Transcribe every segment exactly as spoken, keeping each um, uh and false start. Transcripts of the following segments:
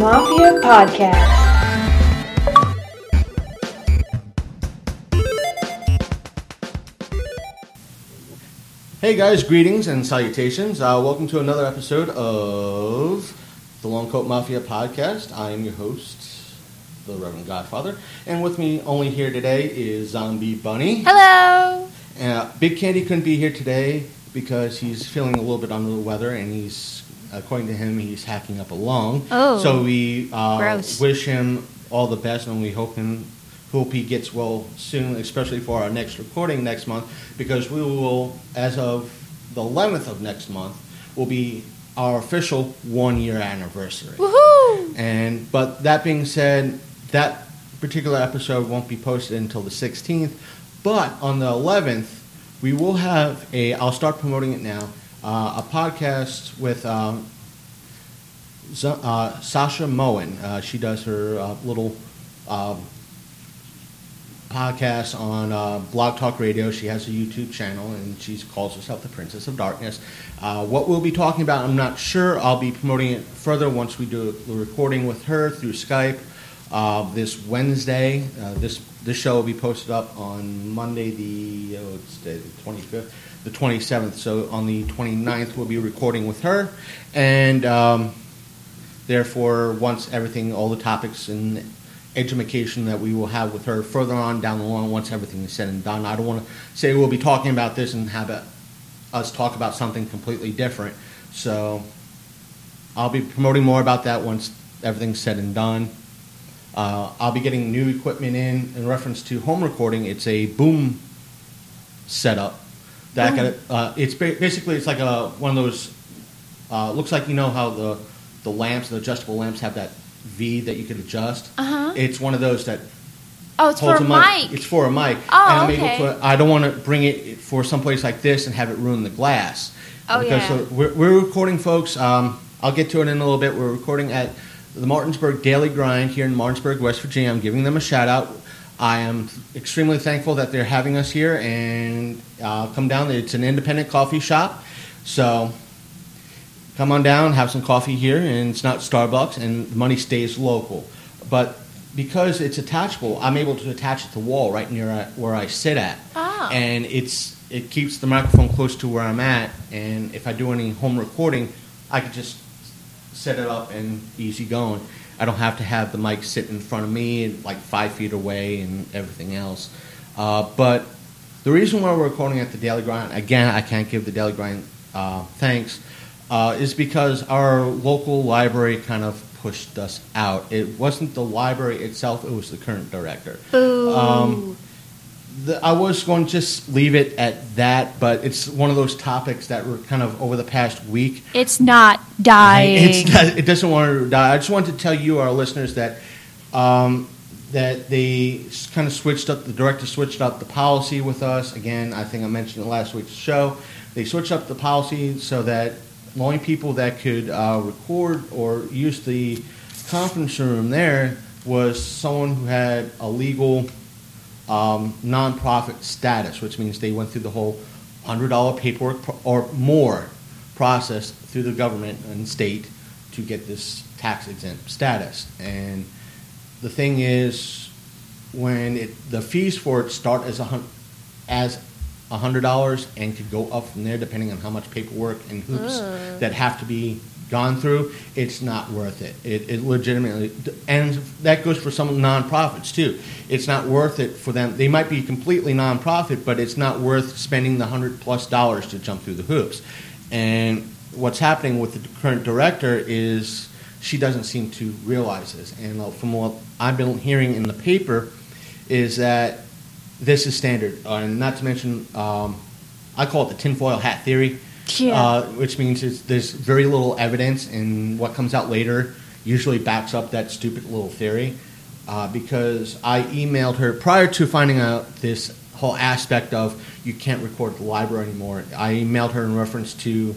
Mafia Podcast. Hey guys, greetings and salutations. Uh, welcome to another episode of the Long Coat Mafia Podcast. I am your host, the Reverend Godfather, and with me only here today is Zombie Bunny. Hello! Uh, Big Candy couldn't be here today because he's feeling a little bit under the weather, and he's, according to him, he's hacking up a lung. Oh, so we uh, gross. wish him all the best, and we hope him hope he gets well soon, especially for our next recording next month, because we will, as of the eleventh of next month, will be our official one-year anniversary. Woohoo! And but that being said, that particular episode won't be posted until the sixteenth. But on the eleventh, we will have a. I'll start promoting it now. Uh, a podcast with um, Z- uh, Sasha Moen. Uh, she does her uh, little uh, podcast on uh, Blog Talk Radio. She has a YouTube channel, and she calls herself the Princess of Darkness. Uh, what we'll be talking about, I'm not sure. I'll be promoting it further once we do the recording with her through Skype uh, this Wednesday. Uh, this this show will be posted up on Monday, the oh, it's the twenty-fifth, the twenty-seventh. So on the twenty-ninth, we'll be recording with her, and um, therefore, once everything, all the topics and education that we will have with her further on down the line, once everything is said and done. I don't want to say we'll be talking about this and have it, us talk about something completely different. So I'll be promoting more about that once everything's said and done. Uh, I'll be getting new equipment in in reference to home recording. It's a boom setup. That Boom. got it, uh, it's ba- basically it's like a one of those. Uh, looks like, you know how the the lamps, the adjustable lamps, have that V that you could adjust. Uh-huh. It's one of those that Oh, it's for holds a a mic. It's for a mic. Oh, and I'm okay. able to. I don't want to bring it for someplace like this and have it ruin the glass. Oh, because yeah. so we're, we're recording, folks. Um, I'll get to it in a little bit. We're recording at the Martinsburg Daily Grind here in Martinsburg, West Virginia. I'm giving them a shout out. I am extremely thankful that they're having us here, and uh, come down. It's an independent coffee shop, so come on down, have some coffee here, and it's not Starbucks, and the money stays local. But because it's attachable, I'm able to attach it to the wall right near I, where I sit at, Oh. and it's it keeps the microphone close to where I'm at. And if I do any home recording, I could just set it up and easy going. I don't have to have the mic sit in front of me, like five feet away, and everything else. Uh, but the reason why we're recording at the Daily Grind, again, I can't give the Daily Grind uh, thanks, uh, is because our local library kind of pushed us out. It wasn't the library itself, it was the current director. Boo. Um, the, I was going to just leave it at that, but it's one of those topics that were kind of over the past week. It's not dying. It's not, it doesn't want to die. I just wanted to tell you, our listeners, that um, that they kind of switched up, the director switched up the policy with us. Again, I think I mentioned it last week's show. They switched up the policy so that the only people that could uh, record or use the conference room there was someone who had a legal um, nonprofit status, which means they went through the whole one hundred dollars paperwork pro- or more process through the government and state to get this tax-exempt status. And the thing is, when it, the fees for it start as a hun- as one hundred dollars and could go up from there depending on how much paperwork and hoops Ugh. that have to be gone through, it's not worth it. It, it legitimately, and that goes for some nonprofits too. It's not worth it for them. They might be completely nonprofit, but it's not worth spending the one hundred plus dollars to jump through the hoops. And what's happening with the current director is she doesn't seem to realize this. And from what I've been hearing in the paper is that this is standard, uh, and not to mention, um, I call it the tinfoil hat theory, Yeah. uh, which means it's, there's very little evidence, and what comes out later usually backs up that stupid little theory. Uh, because I emailed her prior to finding out this whole aspect of you can't record at the library anymore. I emailed her in reference to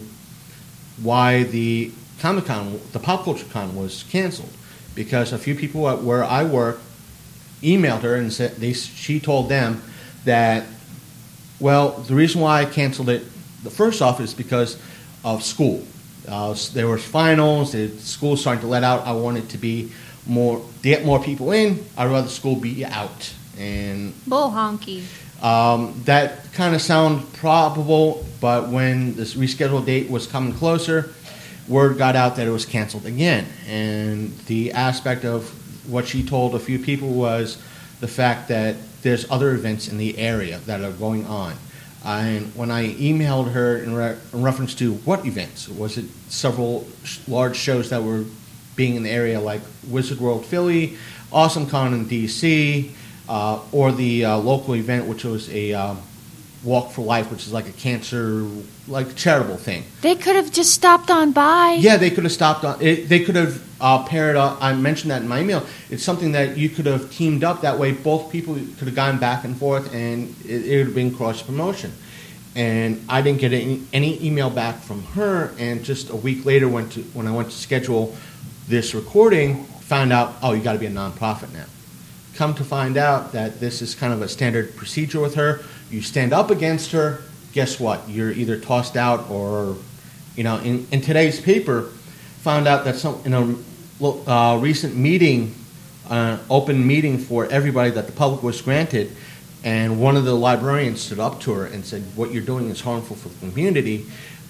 why the Comic-Con, the Pop Culture Con, was canceled, because a few people at where I work emailed her and said they she told them that, well, the reason why I canceled it, the first off, is because of school. uh, there was finals. The school's starting to let out. I wanted to be more to get more people in. I'd rather school be out, and Bull honky. um, that kind of sounded probable. But when this rescheduled date was coming closer, word got out that it was canceled again. And the aspect of what she told a few people was the fact that there's other events in the area that are going on. And when I emailed her in, re- in reference to what events, was it several sh- large shows that were being in the area like Wizard World Philly, Awesome Con in D C, uh, or the uh, local event, which was a um, Walk for Life, which is like a cancer, like charitable thing. They could have just stopped on by. Yeah, they could have stopped on. It, they could have uh, paired up. I mentioned that in my email. It's something that you could have teamed up. That way, both people could have gone back and forth, and it, it would have been cross promotion. And I didn't get any, any email back from her. And just a week later, went to when I went to schedule this recording, found out, oh, you got to be a nonprofit now. Come to find out that this is kind of a standard procedure with her. You stand up against her, guess what? You're either tossed out or, you know, in, in today's paper, found out that some in a uh, recent meeting, uh, open meeting for everybody that the public was granted, and one of the librarians stood up to her and said, what you're doing is harmful for the community,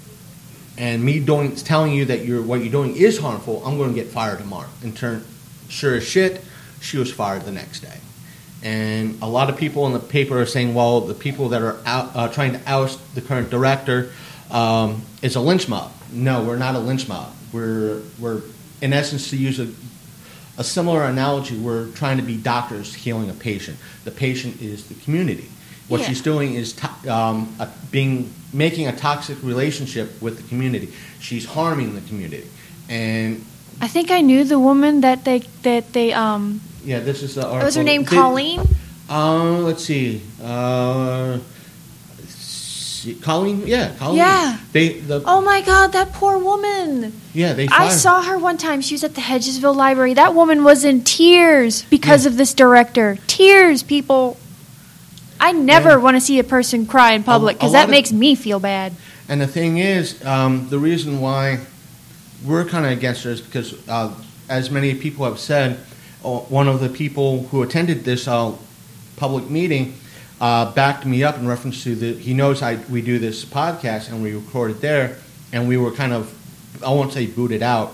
and me doing, telling you that you're, what you're doing is harmful, I'm going to get fired tomorrow. And turn, sure as shit, she was fired the next day. And a lot of people in the paper are saying, well, the people that are out, uh, trying to oust the current director um, is a lynch mob. No, we're not a lynch mob. We're, we're in essence, to use a, a similar analogy, we're trying to be doctors healing a patient. The patient is the community. What Yeah. she's doing is to, um, a, being making a toxic relationship with the community. She's harming the community. And I think I knew the woman that they that they um. yeah, this is the article. What was her name? They- Colleen. Uh, let's see. Uh, see. Colleen? Yeah, Colleen. Yeah. They the Oh my God, that poor woman. yeah they. I fired- saw her one time. She was at the Hedgesville Library. That woman was in tears because Yeah. of this director. Tears, people. I never Yeah. want to see a person cry in public A- a because lot that of- makes me feel bad. And the thing is, um, the reason why we're kind of against her is because, uh, as many people have said, uh, one of the people who attended this uh, public meeting uh, backed me up in reference to the. He knows I we do this podcast and we recorded there, and we were kind of, I won't say booted out,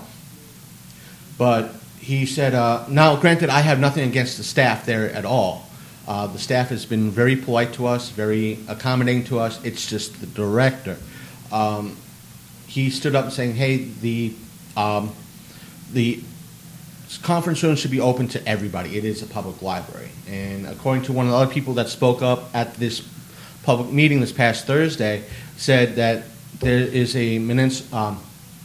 but he said, uh, now granted, I have nothing against the staff there at all. Uh, the staff has been very polite to us, very accommodating to us. It's just the director. Um, he stood up saying, hey, the um, the conference room should be open to everybody. It is a public library. And according to one of the other people that spoke up at this public meeting this past Thursday, said that there is a munis- um,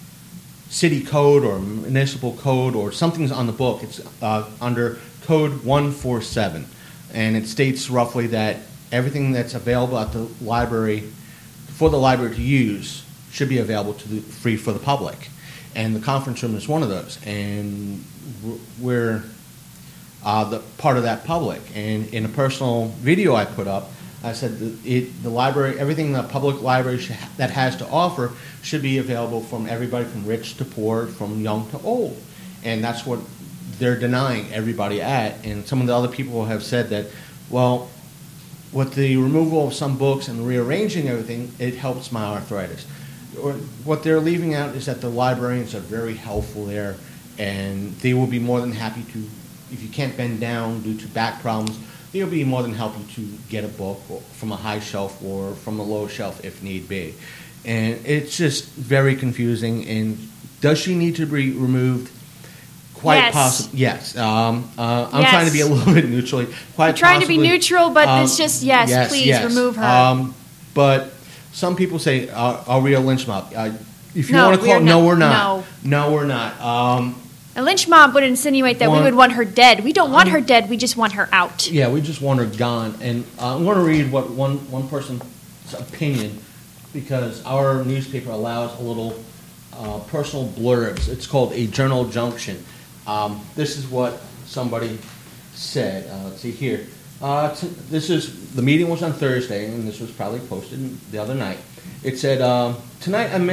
city code or municipal code or something's on the book. It's uh, under code one forty-seven. And it states roughly that everything that's available at the library, for the library to use, should be available to the, free for the public. And the conference room is one of those. And we're uh, the part of that public. And in a personal video I put up, I said that it, the library, everything the public library should, that has to offer should be available from everybody from rich to poor, from young to old. And that's what they're denying everybody at. And some of the other people have said that, well, with the removal of some books and rearranging everything, it helps my arthritis. Or what they're leaving out is that the librarians are very helpful there, and they will be more than happy to, if you can't bend down due to back problems, they'll be more than happy to get a book from a high shelf or from a low shelf if need be. And it's just very confusing. And does she need to be removed? Quite Yes. possible. Yes. Um, uh, I'm Yes. trying to be a little bit neutral. Quite You're trying to be possibly. neutral, but Um, it's just, yes, please remove her. Um, but some people say, uh, are we a lynch mob? Uh, if you No, want to we call are it, no, not. we're not. No, we're not. Um, A lynch mob would insinuate that One- we would want her dead. We don't want Um, her dead. We just want her out. yeah, we just want her gone. And uh, I'm going to read what one, one person's opinion, because our newspaper allows a little uh, personal blurbs. It's called a journal junction. Um, this is what somebody said. Uh, let's see here. Uh, t- this is the meeting was on Thursday, and this was probably posted the other night. It said, um, "Tonight I meant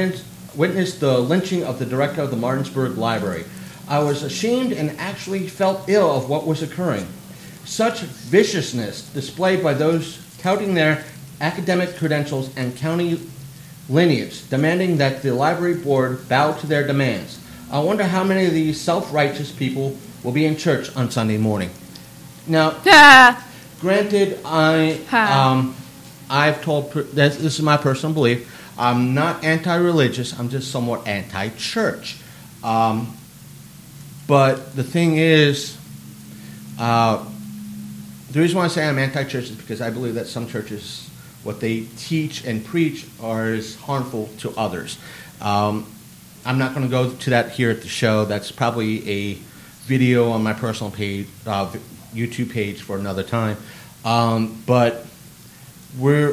witnessed the lynching of the director of the Martinsburg Library. I was ashamed and actually felt ill of what was occurring. Such viciousness displayed by those touting their academic credentials and county lineage, demanding that the library board bow to their demands. I wonder how many of these self-righteous people will be in church on Sunday morning. Now, granted, I, um, I've told, this, this is my personal belief, I'm not anti-religious, I'm just somewhat anti-church. Um, but the thing is, uh, the reason why I say I'm anti-church is because I believe that some churches, what they teach and preach are is harmful to others. Um, I'm not going to go to that here at the show. That's probably a video on my personal page, uh, YouTube page for another time. Um, but we're,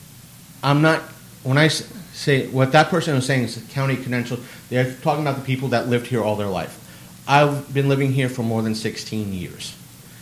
I'm not, when I say, what that person was saying is the county credentials, they're talking about the people that lived here all their life. I've been living here for more than sixteen years.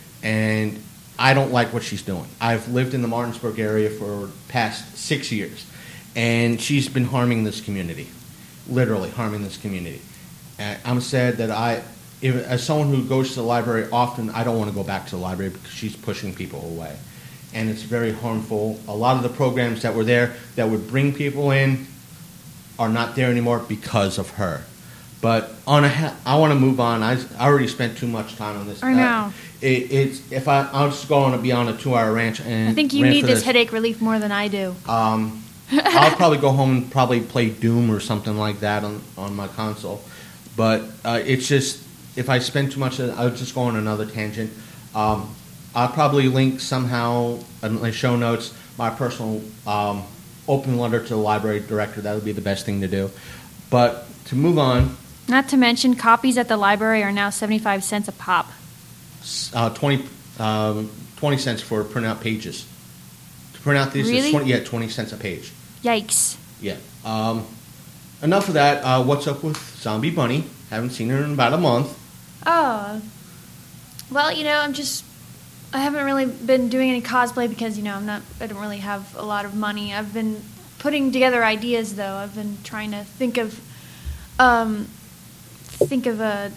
And I don't like what she's doing. I've lived in the Martinsburg area for the past six years. And she's been harming this community. Literally harming this community. And I'm sad that I, if, as someone who goes to the library often, I don't want to go back to the library because she's pushing people away. And it's very harmful. A lot of the programs that were there that would bring people in are not there anymore because of her. But on a ha- I want to move on. I, I already spent too much time on this. I know. It, it's if I I'll just go on to be on a two-hour ranch and I think you rant need for this, this headache relief more than I do. Um, I'll probably go home and probably play Doom or something like that on, on my console. But uh, it's just, if I spend too much, I'll just go on another tangent. Um, I'll probably link somehow in my show notes my personal um, open letter to the library director. That would be the best thing to do. But to move on. Not to mention, copies at the library are now seventy-five cents a pop. Uh, twenty, um, twenty cents for print out pages. To print out these, Really? is twenty, yeah, twenty cents a page. Yikes. Yeah. Um, enough of that. Uh, what's up with Zombie Bunny? Haven't seen her in about a month. Oh. Well, you know, I'm just, I haven't really been doing any cosplay because, you know, I'm not, I don't really have a lot of money. I've been putting together ideas, though. I've been trying to think of, um, think of a,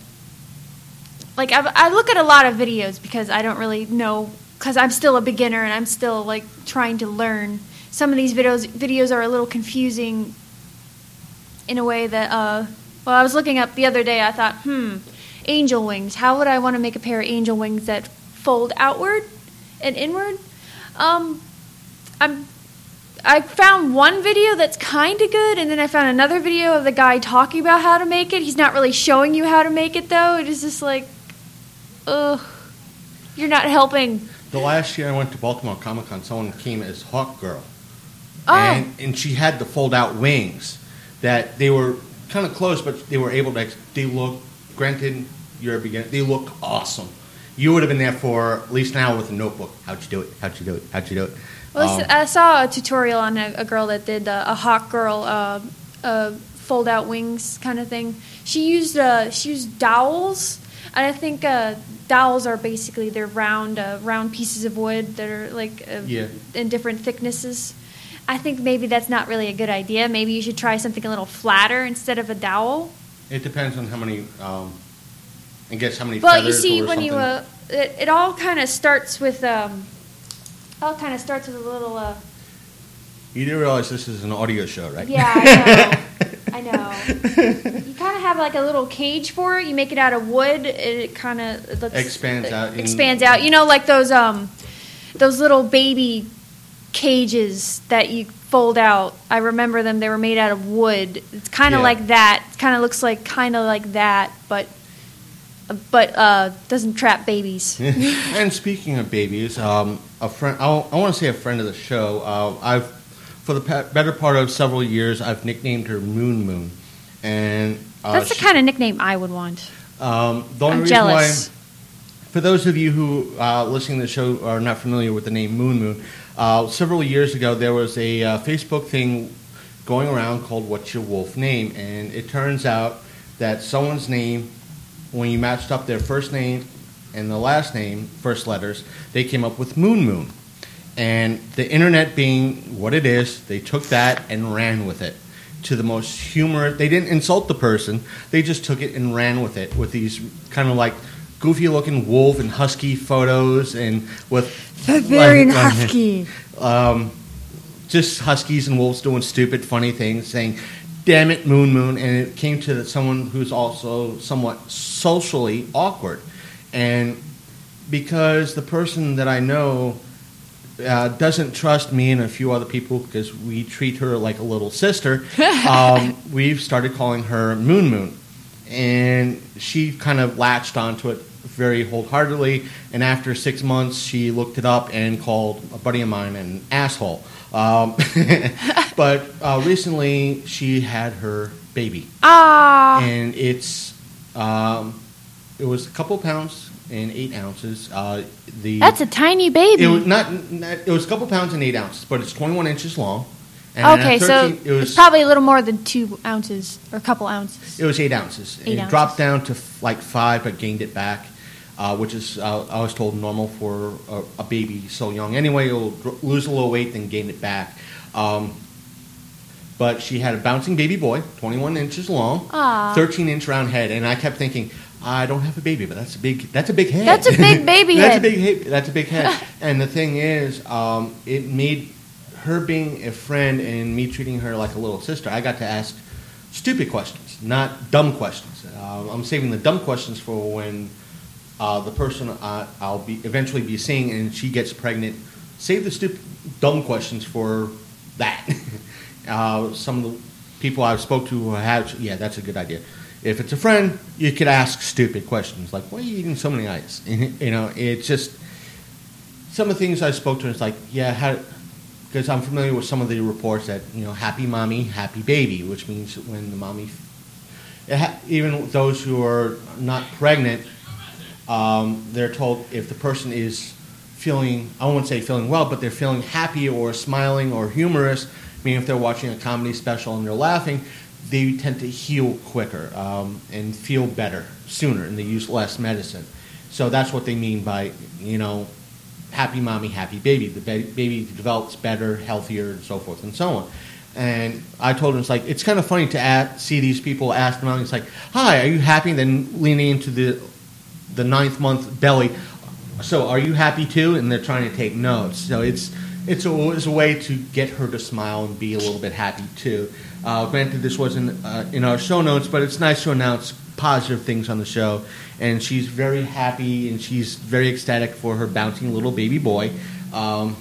like, I've, I look at a lot of videos because I don't really know, because I'm still a beginner and I'm still, like, trying to learn. Some of these videos videos are a little confusing in a way that, uh, well, I was looking up the other day, I thought, hmm, angel wings. How would I want to make a pair of angel wings that fold outward and inward? Um, I'm, I found one video that's kind of good, and then I found another video of the guy talking about how to make it. He's not really showing you how to make it, though. It is just like, ugh, you're not helping. The last year I went to Baltimore Comic Con, someone came as Hawk Girl. Oh. And, and she had the fold-out wings that they were kind of close, but they were able to, they look, granted, you're a beginner, they look awesome. You would have been there for at least an hour with a notebook. How'd you do it? How'd you do it? How'd you do it? Well, um, I saw a tutorial on a, a girl that did uh, a Hawk Girl uh, uh, fold-out wings kind of thing. She used uh, she used dowels, and I think uh, dowels are basically they're round uh, round pieces of wood that are like uh, yeah. in different thicknesses. I think maybe that's not really a good idea. Maybe you should try something a little flatter instead of a dowel. It depends on how many, um, I guess how many well, feathers you see, or when something. you uh, it, it all kind of starts with um, all kind of starts with a little. Uh, you do realize this is an audio show, right? Yeah, I know. I know. You kind of have like a little cage for it. You make it out of wood. It kind of expands it out. Expands out. You know, like those um, those little baby cages that you fold out. I remember them. They were made out of wood. It's kind of Yeah. like that. It kind of looks like kind of like that, but but uh, doesn't trap babies. And speaking of babies, um, a friend. I want to say a friend of the show. Uh, I've for the pe- better part of several years, I've nicknamed her Moon Moon, and uh, That's the she, kind of nickname I would want. Um, the only I'm reason jealous. why, for those of you who uh, listening to the show are not familiar with the name Moon Moon, uh, several years ago there was a uh, Facebook thing going around called "What's Your Wolf Name?" and it turns out that someone's name, when you matched up their first name and the last name, first letters, they came up with Moon Moon. And the internet being what it is, they took that and ran with it. to the most humorous. They didn't insult the person. They just took it and ran with it with these kind of like goofy-looking wolf and husky photos and with Bavarian like, like, husky. Um, just huskies and wolves doing stupid, funny things, saying, "Damn it, Moon Moon," and it came to someone who's also somewhat socially awkward, and because the person that I know uh, doesn't trust me and a few other people because we treat her like a little sister, um, we've started calling her Moon Moon, and she kind of latched onto it very wholeheartedly, and after six months she looked it up and called a buddy of mine an asshole. Um, but uh, recently she had her baby. Ah. And it's um, it was a couple pounds and eight ounces. Uh, the That's a tiny baby. It was not, not. It was a couple pounds and eight ounces, but it's twenty-one inches long. And okay, at so thirteen, it was it's probably a little more than two ounces or a couple ounces. It was eight ounces. Eight it ounces. dropped down to f- like five, but gained it back, uh, which is uh, I was told normal for a, a baby so young. Anyway, it'll dr- lose a little weight, then gain it back. Um, but she had a bouncing baby boy, twenty-one inches long, Aw. thirteen inch round head, and I kept thinking, I don't have a baby, but that's a big that's a big head. That's a big baby that's head. a big head. That's a big head. And the thing is, um, it made her being a friend and me treating her like a little sister. I got to ask stupid questions, not dumb questions. Uh, I'm saving the dumb questions for when uh, the person uh, I'll be eventually be seeing and she gets pregnant. Save the stupid, dumb questions for that. uh, some of the people I've spoke to who have, yeah, that's a good idea. If it's a friend, you could ask stupid questions like, "Why are you eating so many ice?" You know, it's just some of the things I spoke to. It's like, yeah, how. Because I'm familiar with some of the reports that, you know, happy mommy, happy baby, which means when the mommy, it ha- even those who are not pregnant, um, they're told if the person is feeling, I won't say feeling well, but they're feeling happy or smiling or humorous, meaning if they're watching a comedy special and they're laughing, they tend to heal quicker um, and feel better sooner, and they use less medicine. So that's what they mean by, you know, happy mommy, happy baby. The ba- baby develops better, healthier, and so forth and so on. And I told him, it's like, it's kind of funny to ask, see these people ask them out. It's like, "Hi, are you happy?" Then leaning into the the ninth month belly. "So are you happy too?" And they're trying to take notes. So it's it's a, it's a way to get her to smile and be a little bit happy too. Uh, granted, this wasn't uh, in our show notes, but it's nice to announce positive things on the show. And she's very happy and she's very ecstatic for her bouncing little baby boy. Um,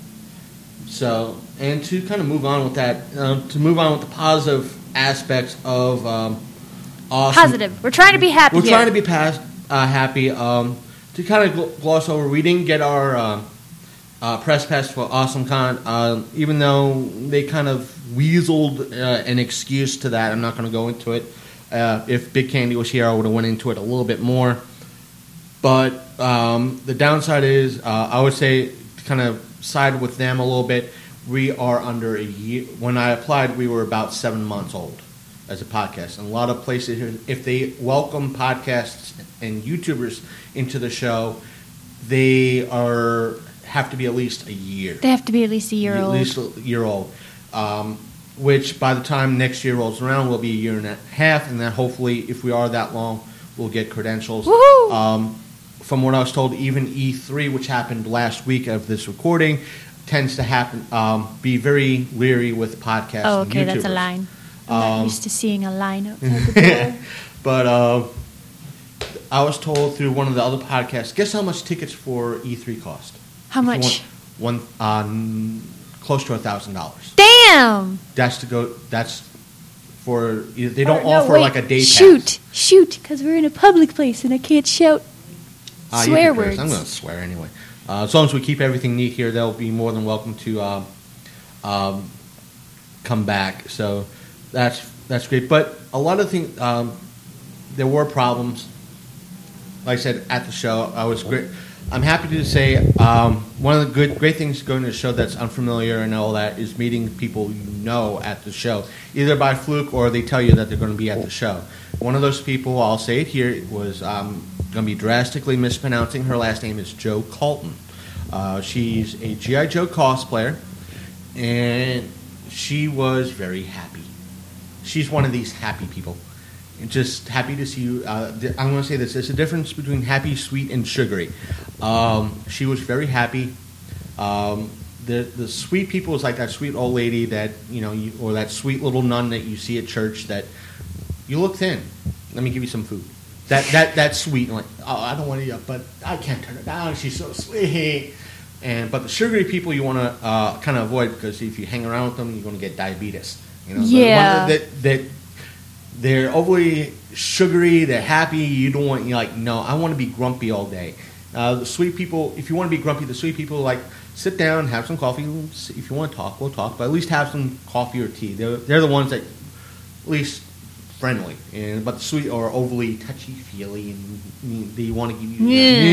so, and to kind of move on with that, uh, to move on with the positive aspects of um, awesome. Positive. We're trying to be happy We're here. trying to be past, uh, happy. Um, to kind of gl- gloss over, we didn't get our uh, uh, press pass for AwesomeCon, uh, even though they kind of weaseled uh, an excuse to that. I'm not going to go into it. Uh, if Big Candy was here, I would have went into it a little bit more. But um, the downside is, uh, I would say, to kind of side with them a little bit, we are under a year. When I applied, we were about seven months old as a podcast. And a lot of places here, if they welcome podcasts and YouTubers into the show, they are have to be at least a year. They have to be at least a year at old. At least a year old. Um, which by the time next year rolls around will be a year and a half, and then hopefully, if we are that long, we'll get credentials. Woohoo! Um, from what I was told, even E three, which happened last week of this recording, tends to happen um, be very leery with podcasts. Oh, and okay, that's a YouTubers. line. I'm not Um, used to seeing a line outside the door. But uh, I was told through one of the other podcasts, guess how much tickets for E three cost? How If you much? want One, um, close to a thousand dollars. Damn! That's to go. That's for. They don't Oh, no, offer wait. like a day pass. Shoot, shoot, because we're in a public place and I can't shout Ah, you swear can curse. words. I'm going to swear anyway. Uh, as long as we keep everything neat here, they'll be more than welcome to um, um, come back. So that's that's great. But a lot of things, um, there were problems. Like I said at the show, I was great. I'm happy to say um, one of the good, great things going to the show that's unfamiliar and all that is meeting people you know at the show, either by fluke or they tell you that they're going to be at the show. One of those people, I'll say it here, was um, going to be drastically mispronouncing. Her last name is Jo Colton. Uh, she's a G I. Joe cosplayer, and she was very happy. she's one of these happy people. Just happy to see you. Uh, th- I'm going to say this. There's a difference between happy, sweet, and sugary. Um, she was very happy. Um, the the sweet people is like that sweet old lady that, you know, you, or that sweet little nun that you see at church that you look thin. Let me give you some food. That that that's sweet. Like, oh, I don't want to eat, but I can't turn it down. She's so sweet. And but the sugary people you want to uh, kind of avoid, because if you hang around with them, you're going to get diabetes. You know, yeah. The, that that they're overly sugary. They're happy. You don't want. You're like, no, I want to be grumpy all day. Uh, the sweet people, if you want to be grumpy, the sweet people like sit down, have some coffee. If you want to talk, we'll talk. But at least have some coffee or tea. They're they're the ones that at least friendly. And but the sweet are overly touchy feely, and they want to give you.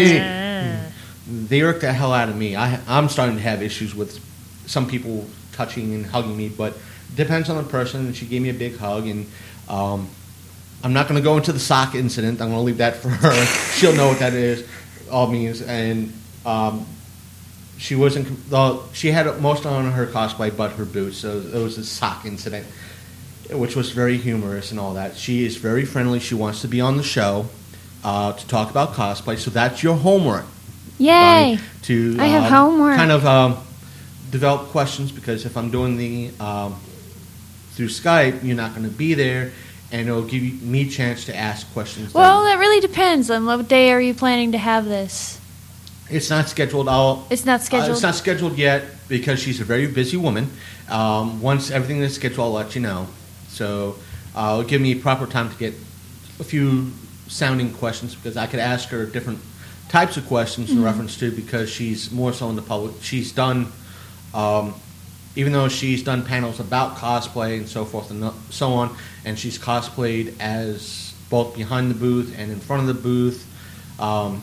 Yeah. They irk the hell out of me. I, I'm starting to have issues with some people touching and hugging me, but it depends on the person. And she gave me a big hug, and um, I'm not going to go into the sock incident. I'm going to leave that for her. She'll know what that is, all means. And um, she wasn't. Uh, she had most on her cosplay, but her boots. So it was a sock incident, which was very humorous and all that. She is very friendly. She wants to be on the show uh, to talk about cosplay. So that's your homework. Yay! To I have uh, homework. Kind of um, develop questions, because if I'm doing the um, through Skype, you're not going to be there, and it'll give you, me a chance to ask questions. Well, that really depends on what day are you planning to have this. It's not scheduled. I'll, It's not scheduled. Uh, it's not scheduled yet because she's a very busy woman. Um, once everything is scheduled, I'll let you know. So uh, it'll give me proper time to get a few sounding questions, because I could ask her different types of questions in Mm-hmm. reference to, because she's more so in the public. She's done, um, even though she's done panels about cosplay and so forth and so on, and she's cosplayed as both behind the booth and in front of the booth. Um,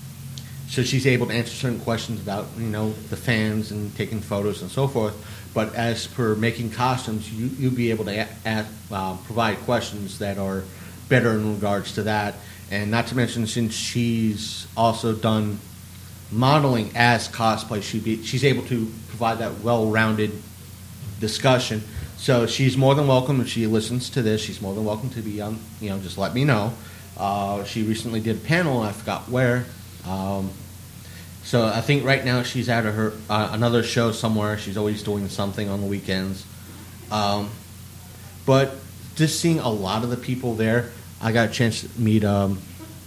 so she's able to answer certain questions about, you know, the fans and taking photos and so forth. But as per making costumes, you, you'll be able to a- a- uh, provide questions that are better in regards to that. And not to mention, since she's also done modeling as cosplay, she be, she's able to provide that well-rounded discussion. So she's more than welcome, if she listens to this, she's more than welcome to be on, you know, just let me know. Uh, she recently did a panel, I forgot where. Um, so I think right now she's at her uh, another show somewhere. She's always doing something on the weekends. Um, but just seeing a lot of the people there, I got a chance to meet um,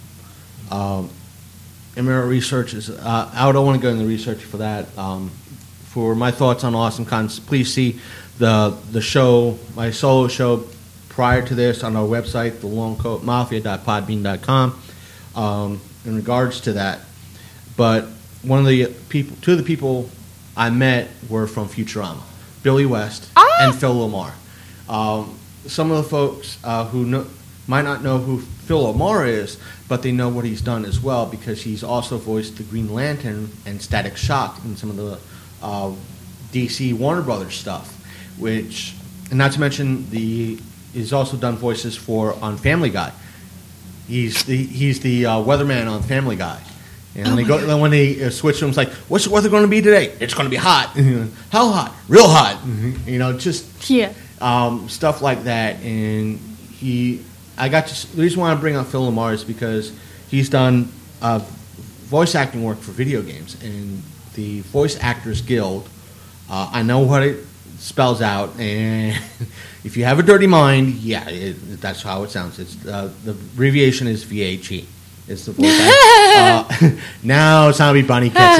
um, Emerald Research. Uh, I don't want to go into the research for that. Um, for my thoughts on Awesome Cons, please see the the show, my solo show prior to this on our website, the longcoat mafia dot podbean dot com, um, in regards to that. But one of the people, two of the people I met were from Futurama, Billy West Ah! and Phil Lamar. Um, some of the folks uh, who know, might not know who Phil Lamar is, but they know what he's done as well, because he's also voiced the Green Lantern and Static Shock in some of the uh, D C Warner Brothers stuff, which, and not to mention, the he's also done voices for on Family Guy. He's the he's the uh, weatherman on Family Guy. And when, Oh they my go, God. then when they uh, switch to him, it's like, what's the weather going to be today? It's going to be hot. How hot? Real hot. You know, just Yeah. um, stuff like that. And he, I got to, the reason why I bring up Phil Lamar is because he's done uh, voice acting work for video games. And the Voice Actors Guild, uh, I know what it spells out. And if you have a dirty mind, yeah, it, that's how it sounds. It's uh, the abbreviation is V H E. It's the voice actor. uh, now it's time to be Bunny gets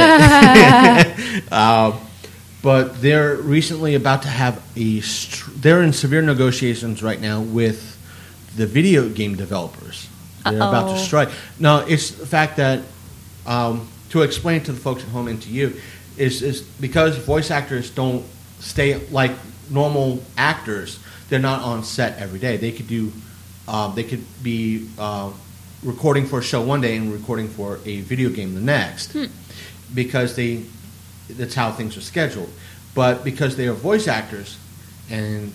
it. uh, but they're recently about to have a. Str- they're in severe negotiations right now with the video game developers. They're Uh-oh. about to strike. No, it's the fact that um, to explain to the folks at home and to you is is because voice actors don't stay like normal actors. They're not on set every day. They could do. Um, they could be. Uh, recording for a show one day and recording for a video game the next, Hmm. because they that's how things are scheduled. But because they are voice actors, and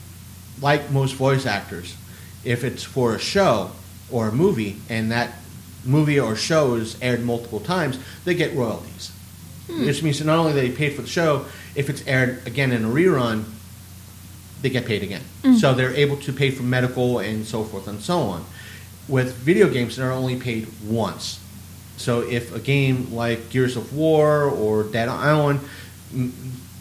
like most voice actors, if it's for a show or a movie and that movie or show is aired multiple times, they get royalties. Hmm. Which means that not only they paid for the show, if it's aired again in a rerun, they get paid again. So they're able to pay for medical and so forth and so on. With video games, they're only paid once. So if a game like Gears of War or Dead Island m-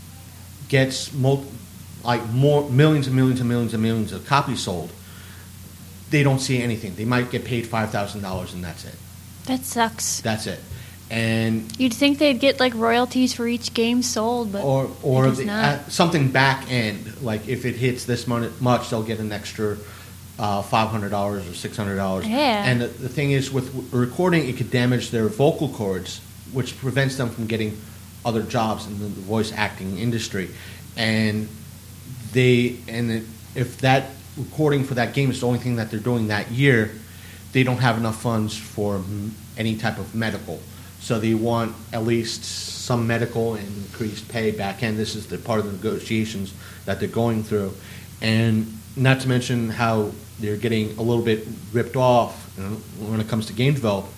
gets mul- like more millions and millions and millions and millions of copies sold, they don't see anything. They might get paid five thousand dollars and that's it. That sucks. That's it. And You'd think they'd get like royalties for each game sold, but or or I guess the, not. uh, something back end, like if it hits this mon- much, they'll get an extra uh, five hundred dollars or six hundred dollars. Yeah. And the, the thing is, with w- recording, it could damage their vocal cords, which prevents them from getting other jobs in the, the voice acting industry. And they and it, if that recording for that game is the only thing that they're doing that year, they don't have enough funds for m- any type of medical. So they want at least some medical and increased pay back end. This is the part of the negotiations that they're going through. And not to mention how they're getting a little bit ripped off, you know, when it comes to game development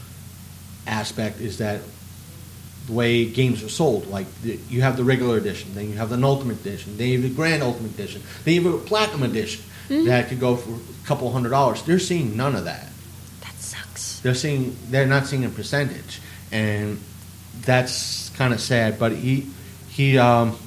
aspect, is that the way games are sold. Like the, you have the regular edition, then you have the ultimate edition, then you have the grand ultimate edition, then you have a platinum edition that could go for a couple hundred dollars. They're seeing none of that. That sucks. They're seeing they're not seeing a percentage, and that's kind of sad. But he he um,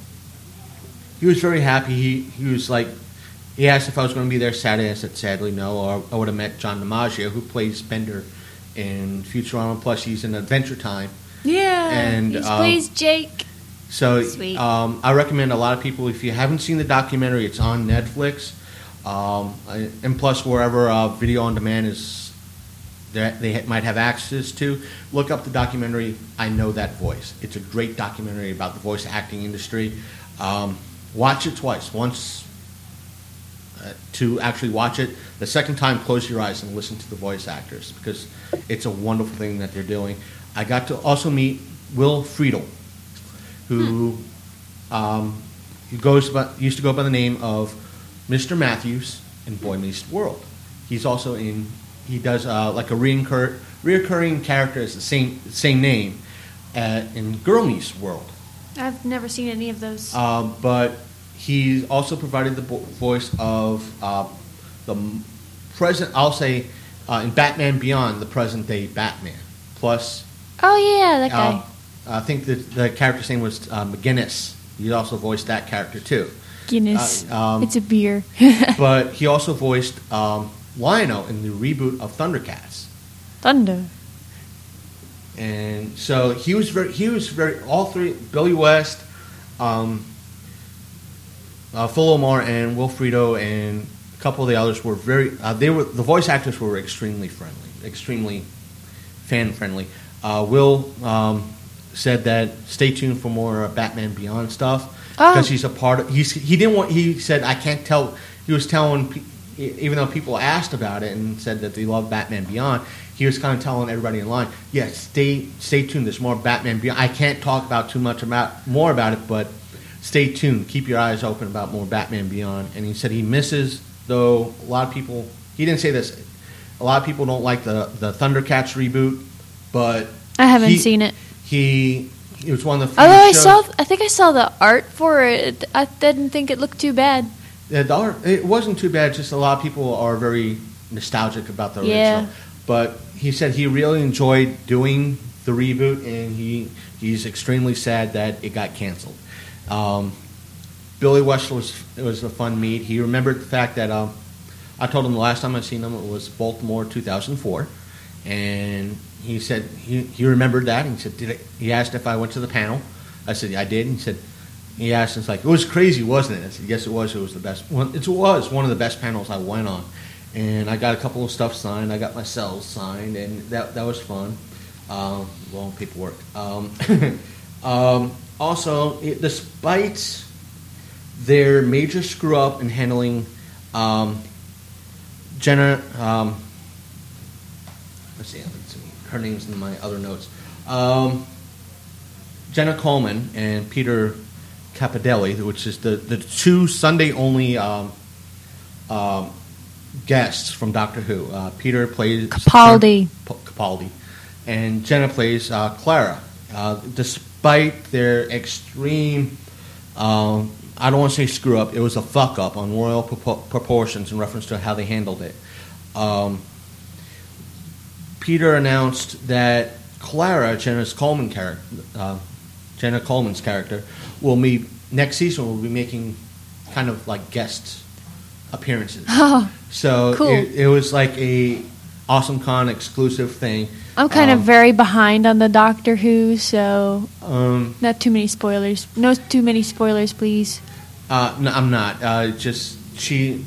he was very happy. He he was like, he asked if I was going to be there Saturday. I said sadly no. Or I would have met John DiMaggio, who plays Bender in Futurama. Plus he's in Adventure Time. Yeah, And, he um, plays Jake. So Sweet. um, I recommend a lot of people, if you haven't seen the documentary, it's on Netflix. Um, I- and plus, wherever uh, video on demand is, that they ha- might have access to, look up the documentary. I Know That Voice. It's a great documentary about the voice acting industry. Um, watch it twice. Once uh, to actually watch it. The second time, close your eyes and listen to the voice actors, because it's a wonderful thing that they're doing. I got to also meet Will Friedle, who um, he goes by, used to go by the name of Mister Matthews in Boy Meets World. He's also in, he does uh, like a reincur- reoccurring character as the same same name uh, in Girl Meets World. I've never seen any of those. Um, but he also provided the vo- voice of uh, the m- present, I'll say, uh, in Batman Beyond, the present day Batman. Plus, oh yeah, that guy. uh, I think the, the character's name was uh, McGinnis. He also voiced that character too. Guinness. uh, um, It's a beer. But he also voiced um, Lion-O in the reboot of Thundercats. Thunder. And so he was very, he was very, all three, Billy West, um, uh, Phil Omar, and Will Friedle, and a couple of the others were very, uh, they were, the voice actors were extremely friendly, extremely fan friendly. Uh, Will um, said that stay tuned for more uh, Batman Beyond stuff, Oh. because he's a part of, he's, he didn't want, he said, I can't tell, he was telling, pe- even though people asked about it and said that they love Batman Beyond, he was kind of telling everybody in line, yes, stay stay tuned. There's more Batman Beyond. I can't talk about too much about more about it, but stay tuned. Keep your eyes open about more Batman Beyond. And he said he misses, though a lot of people, he didn't say this, a lot of people don't like the, the Thundercats reboot, but I haven't he- seen it. He, it was one of the few Although I shows- saw, I think I saw the art for it. I didn't think it looked too bad. Yeah, the art, it wasn't too bad. Just a lot of people are very nostalgic about the original. Yeah. But he said he really enjoyed doing the reboot, and he he's extremely sad that it got canceled. Um, Billy West was it was a fun meet. He remembered the fact that um, I told him the last time I seen him it was Baltimore two thousand four, and he said he, he remembered that. And he said, "Did I, he asked if I went to the panel?" I said, "I did." And he said. He asked, "It's like it was crazy, wasn't it?" I said, "Yes, it was. It was the best. One, it was one of the best panels I went on, and I got a couple of stuff signed. I got my cells signed, and that that was fun. Um, long paperwork. Um, um, also, it, despite their major screw up in handling um, Jenna, um, let's see, let's see, her name's in my other notes. Um, Jenna Coleman and Peter Capodelli, which is the, the two Sunday-only um, um, guests from Doctor Who. Uh, Peter plays... Capaldi. P- Capaldi. And Jenna plays uh, Clara. Uh, despite their extreme um, I don't want to say screw up. It was a fuck up on royal propor- proportions in reference to how they handled it. Um, Peter announced that Clara, Jenna Coleman character, uh, Jenna Coleman's character, will be next season. Will be making kind of like guest appearances. Oh, so cool. it, it was like a Awesome Con exclusive thing. I'm kind um, of very behind on the Doctor Who, so um, not too many spoilers. No too many spoilers, please. Uh, no, I'm not. Uh, just she.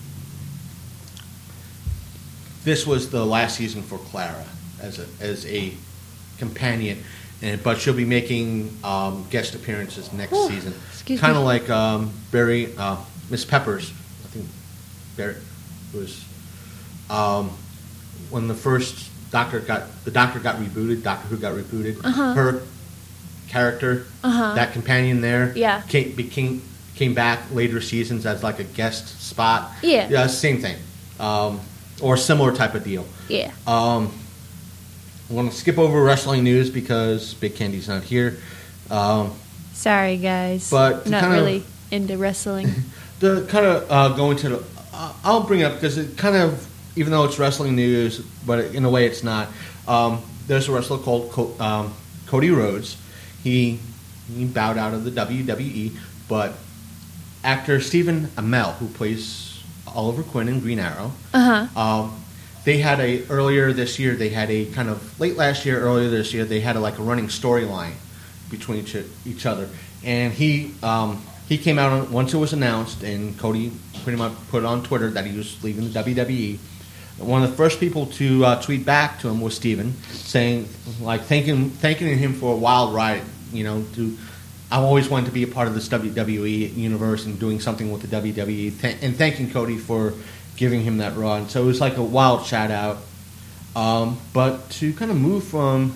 This was the last season for Clara as a as a companion, and but she'll be making um, guest appearances next Ooh, season. excuse Kind of me. like um, Barry, uh, Miss Peppers. I think Barry was um, when the first Doctor got the Doctor got rebooted. Doctor Who got rebooted. Uh-huh. Her character, Uh-huh. that companion there, Yeah. came, became came back later seasons as like a guest spot. Yeah. Yeah, same thing, um, or similar type of deal. Yeah. Um, I'm going to skip over wrestling news because Big Candy's not here. Um, Sorry, guys. But to not kind of- really into wrestling. the kind of uh, going to the, uh, I'll bring it up because it kind of, even though it's wrestling news, but in a way it's not. Um, there's a wrestler called Co- um, Cody Rhodes. He he bowed out of the W W E, but actor Stephen Amell, who plays Oliver Queen in Green Arrow, Uh huh. um, they had a earlier this year. They had a kind of late last year, earlier this year. They had a, like a running storyline between each, each other, and he um, he came out on, once it was announced, and Cody pretty much put on Twitter that he was leaving the W W E. One of the first people to uh, tweet back to him was Steven, saying, like, thanking thanking him for a wild ride. You know, to I've always wanted to be a part of this W W E universe and doing something with the W W E, th- and thanking Cody for giving him that run. So it was like a wild shout out. Um, but to kind of move from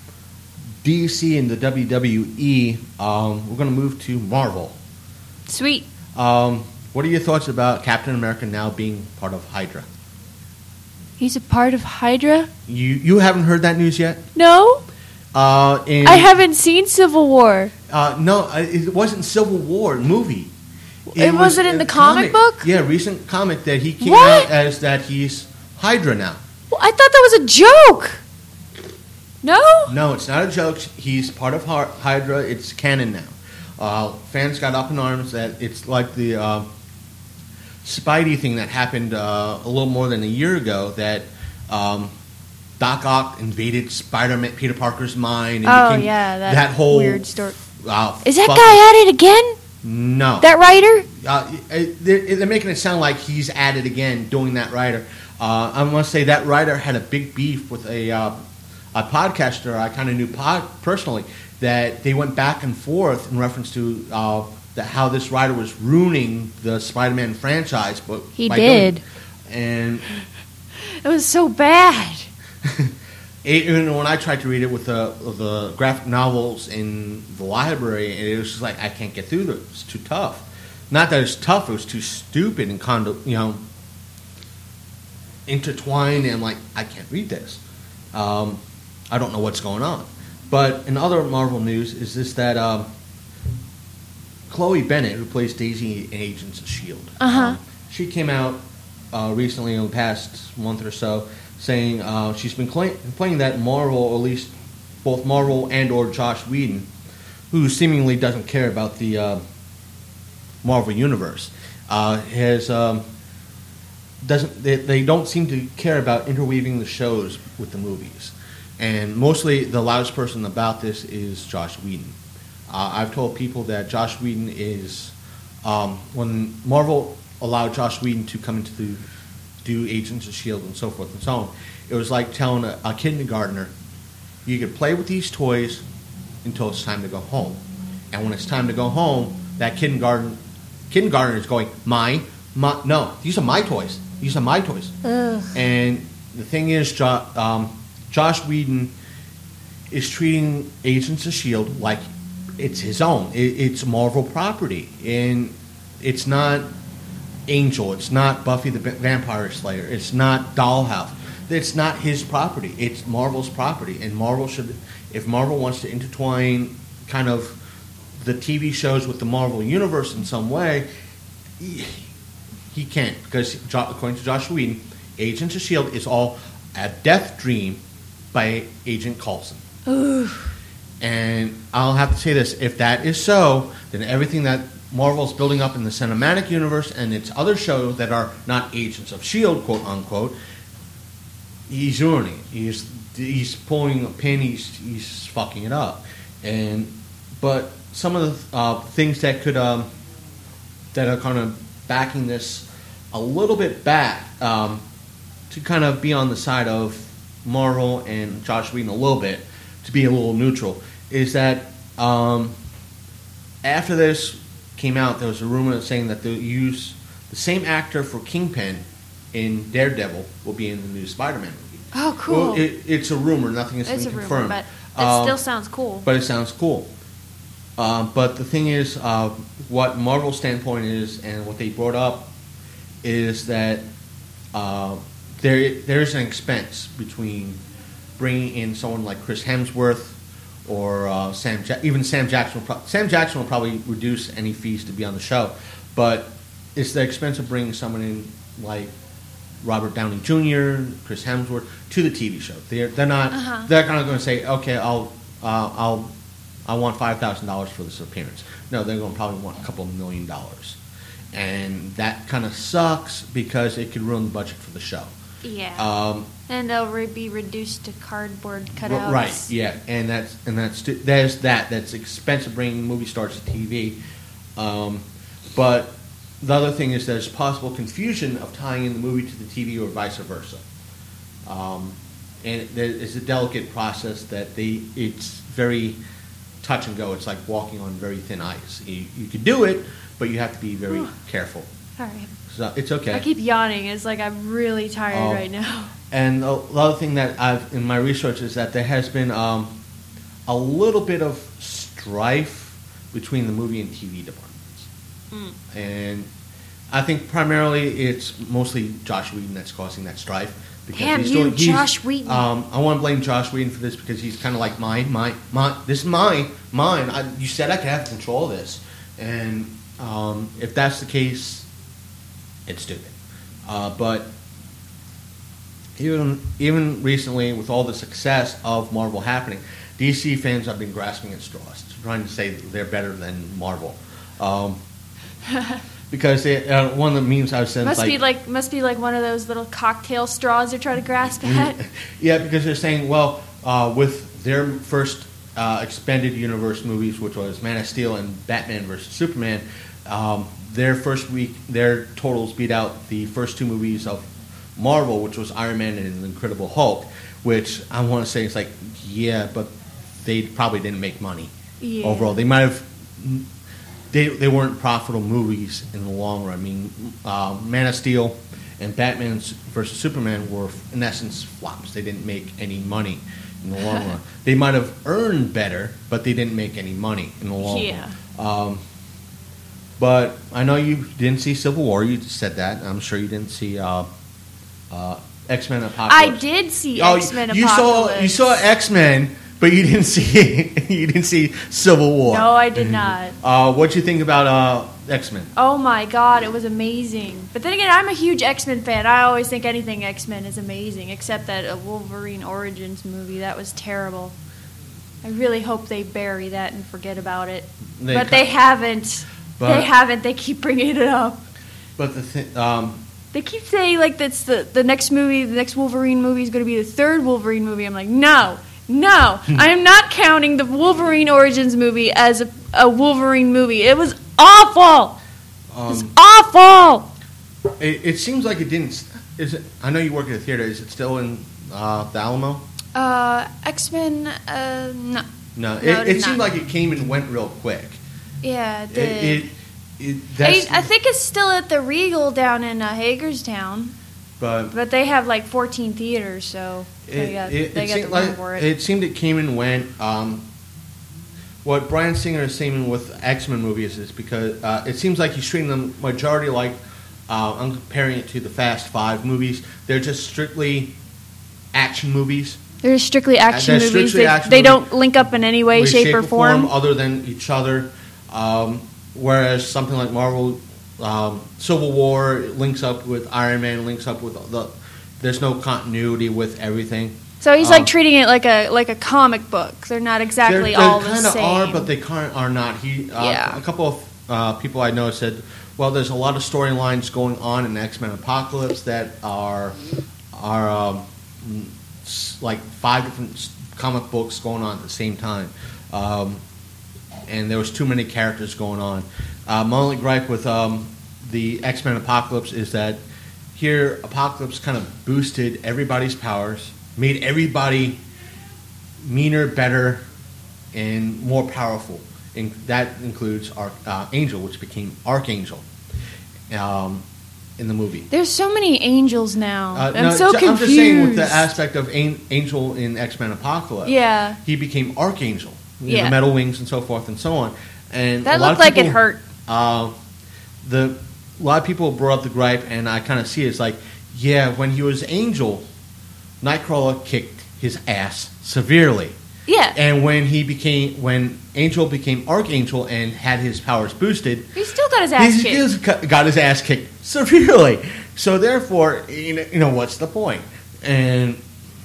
D C and the W W E, um, we're going to move to Marvel. Sweet. Um, what are your thoughts about Captain America now being part of Hydra? He's a part of Hydra? You you haven't heard that news yet? No? Uh, and, I haven't seen Civil War. Uh, no, uh, it wasn't Civil War movie. It wasn't in a the comic book? Yeah, recent comic that he came What? out as that he's Hydra now. Well, I thought that was a joke. No? No, it's not a joke. He's part of Hy- Hydra. It's canon now. Uh, fans got up in arms that it's like the uh, Spidey thing that happened uh, a little more than a year ago, that um, Doc Ock invaded Spider-Man, Peter Parker's mind. And Oh, became yeah, that whole weird story. Uh, Is that fuck- guy at it again? No. That writer? Uh, it- they're, they're making it sound like he's at it again, doing that writer. Uh, I want to say that writer had a big beef with a uh, a podcaster I kind of knew pod, personally, that they went back and forth in reference to uh, the, how this writer was ruining the Spider-Man franchise. But He by did. doing- and It was so bad. even when I tried to read it with the the graphic novels in the library, and it was just like, I can't get through this. It's too tough. Not that it's tough; it was too stupid and condo, you know, intertwined. And I'm like, I can't read this. Um, I don't know what's going on. But in other Marvel news is this that um, Chloe Bennett, who plays Daisy in Agents of S H I E L D, Uh-huh. um, she came out uh, recently in the past month or so, saying uh, she's been cl- complaining that Marvel, or at least both Marvel and or Josh Whedon, who seemingly doesn't care about the uh, Marvel universe, uh, has um, doesn't they, they don't seem to care about interweaving the shows with the movies, and mostly the loudest person about this is Josh Whedon. Uh, I've told people that Josh Whedon is um, when Marvel allowed Josh Whedon to come into the do Agents of S H I E L D and so forth and so on. It was like telling a, a kindergartner, you could play with these toys until it's time to go home. And when it's time to go home, that kindergarten kindergartner is going, mine? My, no, these are my toys. These are my toys. Ugh. And the thing is, jo- um, Josh Whedon is treating Agents of S H I E L D like it's his own. It, it's Marvel property. And it's not Angel. It's not Buffy the Vampire Slayer. It's not Dollhouse. It's not his property. It's Marvel's property. And Marvel should, if Marvel wants to intertwine kind of the T V shows with the Marvel Universe in some way, he, he can't. Because Jo- according to Josh Whedon, Agents of S H I E L D is all a death dream by Agent Coulson. Ooh. And I'll have to say this, if that is so, then everything that Marvel's building up in the cinematic universe and its other shows that are not Agents of S H I E L D, quote unquote, he's ruining it. He's he's pulling a pin. He's he's fucking it up. And but some of the uh, things that could um, that are kind of backing this a little bit back um, to kind of be on the side of Marvel and Josh Whedon a little bit, to be a little neutral, is that um, after this came out, there was a rumor saying that they'll use the same actor for Kingpin in Daredevil will be in the new Spider-Man movie. Oh, cool. Well, it, it's a rumor. Nothing has It's been a confirmed. rumor, but it Um, still sounds cool. But it sounds cool. Uh, but the thing is, uh, what Marvel's standpoint is, and what they brought up, is that uh, there there is an expense between bringing in someone like Chris Hemsworth or uh, Sam, ja- even Sam Jackson. Will pro- Sam Jackson will probably reduce any fees to be on the show, but it's the expense of bringing someone in like Robert Downey Junior, Chris Hemsworth to the T V show. They're they're not. Uh-huh. They're kind of going to say, okay, I'll uh, I'll I want five thousand dollars for this appearance. No, they're going to probably want a couple of million dollars, and that kind of sucks because it could ruin the budget for the show. Yeah. Um, and they'll re- be reduced to cardboard cutouts. Right. Yeah, and that's and that's there's that. That's expensive bringing movie stars to T V. Um, but the other thing is there's possible confusion of tying in the movie to the T V or vice versa. Um, and there is a delicate process that they it's very touch and go. It's like walking on very thin ice. You, you can do it, but you have to be very Whew. careful. All right. So it's okay. I keep yawning. It's like I'm really tired Um, right now. And the the other thing that I've in my research is that there has been um, a little bit of strife between the movie and T V departments, Mm. and I think primarily it's mostly Josh Whedon that's causing that strife. Because Damn he's you, doing, he's, Josh Whedon. Um, I want to blame Josh Whedon for this because he's kind of like mine, mine, mine. This is mine, mine. I, you said I could have control of this, and um, if that's the case, it's stupid. Uh, but even even recently, with all the success of Marvel happening, D C fans have been grasping at straws, trying to say that they're better than Marvel. Um, because they, uh, one of the memes I've sent Must like, be like must be like one of those little cocktail straws they're trying to grasp at. yeah, because they're saying, well, uh, with their first uh, expanded universe movies, which was Man of Steel and Batman versus Superman, um, their first week, their totals beat out the first two movies of Marvel, which was Iron Man and the Incredible Hulk, which I want to say is like, yeah, but they probably didn't make money Yeah. overall. They might have, they they weren't profitable movies in the long run. I mean, uh, Man of Steel and Batman versus Superman were, in essence, flops. They didn't make any money in the long run. They might have earned better, but they didn't make any money in the long Yeah. run. Um, but I know you didn't see Civil War. You said that. I'm sure you didn't see uh, uh, X-Men Apocalypse. I did see Oh, X-Men you Apocalypse. saw you saw X-Men, but you didn't see you didn't see Civil War. No, I did not. Uh, what'd you think about uh, X-Men? Oh my god, it was amazing. But then again, I'm a huge X-Men fan. I always think anything X-Men is amazing, except that a Wolverine Origins movie. That was terrible. I really hope they bury that and forget about it. They but ca- they haven't. But- they haven't. They keep bringing it up. But the thing, um, They keep saying like that's the the next movie, the next Wolverine movie is going to be the third Wolverine movie. I'm like, no, no, I am not counting the Wolverine Origins movie as a, a Wolverine movie. It was awful. It was um, awful. it, it seems like it didn't. Is it? I know you work at a theater. Is it still in uh, the Alamo? Uh, X-Men, uh, no. No, No, it, it it did seemed not. like it came and went real quick. Yeah, it It, did. it, it I, that's, I think it's still at the Regal down in uh, Hagerstown, but but they have like fourteen theaters, so they It, got, it, they it got seemed the like room for it. it seemed it came and went. Um, what Bryan Singer is saying with X-Men movies is because uh, it seems like he's treating them majority like uh, I'm comparing it to the Fast Five movies. They're just strictly action movies. They're strictly action they're movies. strictly they action they movies. don't link up in any way, with shape, or form. other than each other. Um, whereas something like Marvel, um, Civil War links up with Iron Man, links up with the. There's no continuity with everything. So he's um, like treating it like a like a comic book. They're not exactly they're, all they the kinda same. are, but they kind of are not. He, uh, Yeah. A couple of uh, people I know said, well, there's a lot of storylines going on in X-Men Apocalypse that are are um, s- like five different s- comic books going on at the same time, um, and there was too many characters going on. Uh, my only gripe with um, the X-Men Apocalypse is that here Apocalypse kind of boosted everybody's powers, made everybody meaner, better, and more powerful. And that includes Arch, uh, Angel, which became Archangel um, in the movie. There's so many angels now. Uh, I'm no, so ju- confused. I'm just saying with the aspect of An- Angel in X-Men Apocalypse. Yeah. He became Archangel. You know, Yeah. the metal wings and so forth and so on. And That a lot looked of like it people, hurt. Uh, the a lot of people brought up the gripe, and I kind of see it. It's like, yeah, when he was Angel, Nightcrawler kicked his ass severely. Yeah. And when he became, when Angel became Archangel and had his powers boosted, He still got his ass he kicked. still got his ass kicked severely. So therefore, you know, you know, what's the point? And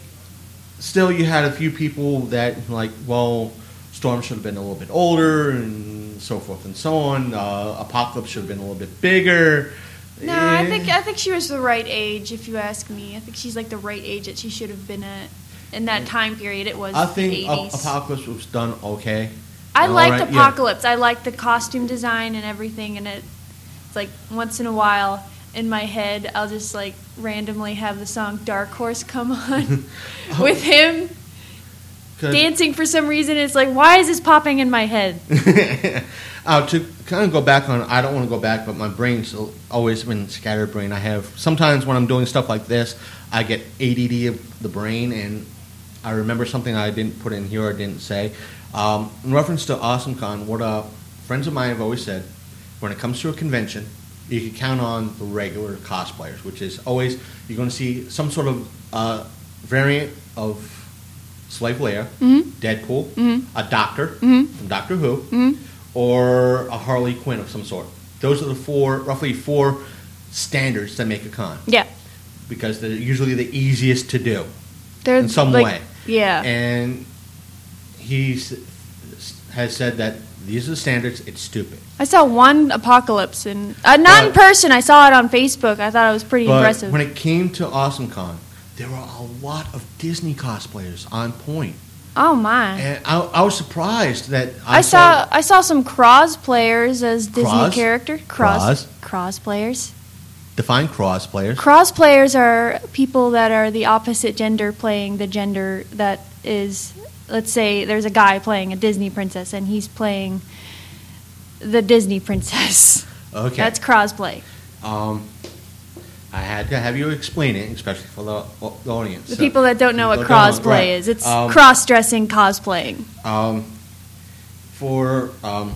still, you had a few people that like, well, Storm should have been a little bit older, and so forth and so on. Uh, Apocalypse should have been a little bit bigger. No, I Eh. think I think she was the right age. If you ask me, I think she's like the right age that she should have been at in that time period. It was I think the Ap- eighties. Apocalypse was done okay. I All liked right, yeah. Apocalypse. I liked the costume design and everything, and it, it's like once in a while in my head, I'll just like randomly have the song "Dark Horse" come on with him 'Cause- dancing for some reason. It's like, why is this popping in my head? uh, to kind of go back on, I don't want to go back, but my brain's always been scatterbrained. I have sometimes when I'm doing stuff like this, I get A D D of the brain, and I remember something I didn't put in here or didn't say. Um, in reference to AwesomeCon, what uh, friends of mine have always said, when it comes to a convention, you can count on the regular cosplayers, which is always you're going to see some sort of uh, variant of Slave Leia, Mhm. Deadpool, Mhm. a Doctor Mhm. from Doctor Who, Mhm. or a Harley Quinn of some sort. Those are the four, roughly four standards that make a con, Yeah, because they're usually the easiest to do they're in some like, way. Yeah, And he s- has said that these are the standards. It's stupid. I saw one Apocalypse, and uh, not in But- person. I saw it on Facebook. I thought it was pretty But impressive. when it came to AwesomeCon, there were a lot of Disney cosplayers on point. Oh my! And I, I was surprised that I, I saw I saw some Cross players as Disney Cross? character. Cross? Cross players. define cosplayers. Cross players are people that are the opposite gender playing the gender that is. Let's say there's a guy playing a Disney princess, and he's playing the Disney princess. Okay. That's crossplay. Um, I had to have you explain it, especially for the, the audience. The So, people that don't know what people don't crossplay know, right. is, it's Um, cross-dressing cosplaying. Um, for um,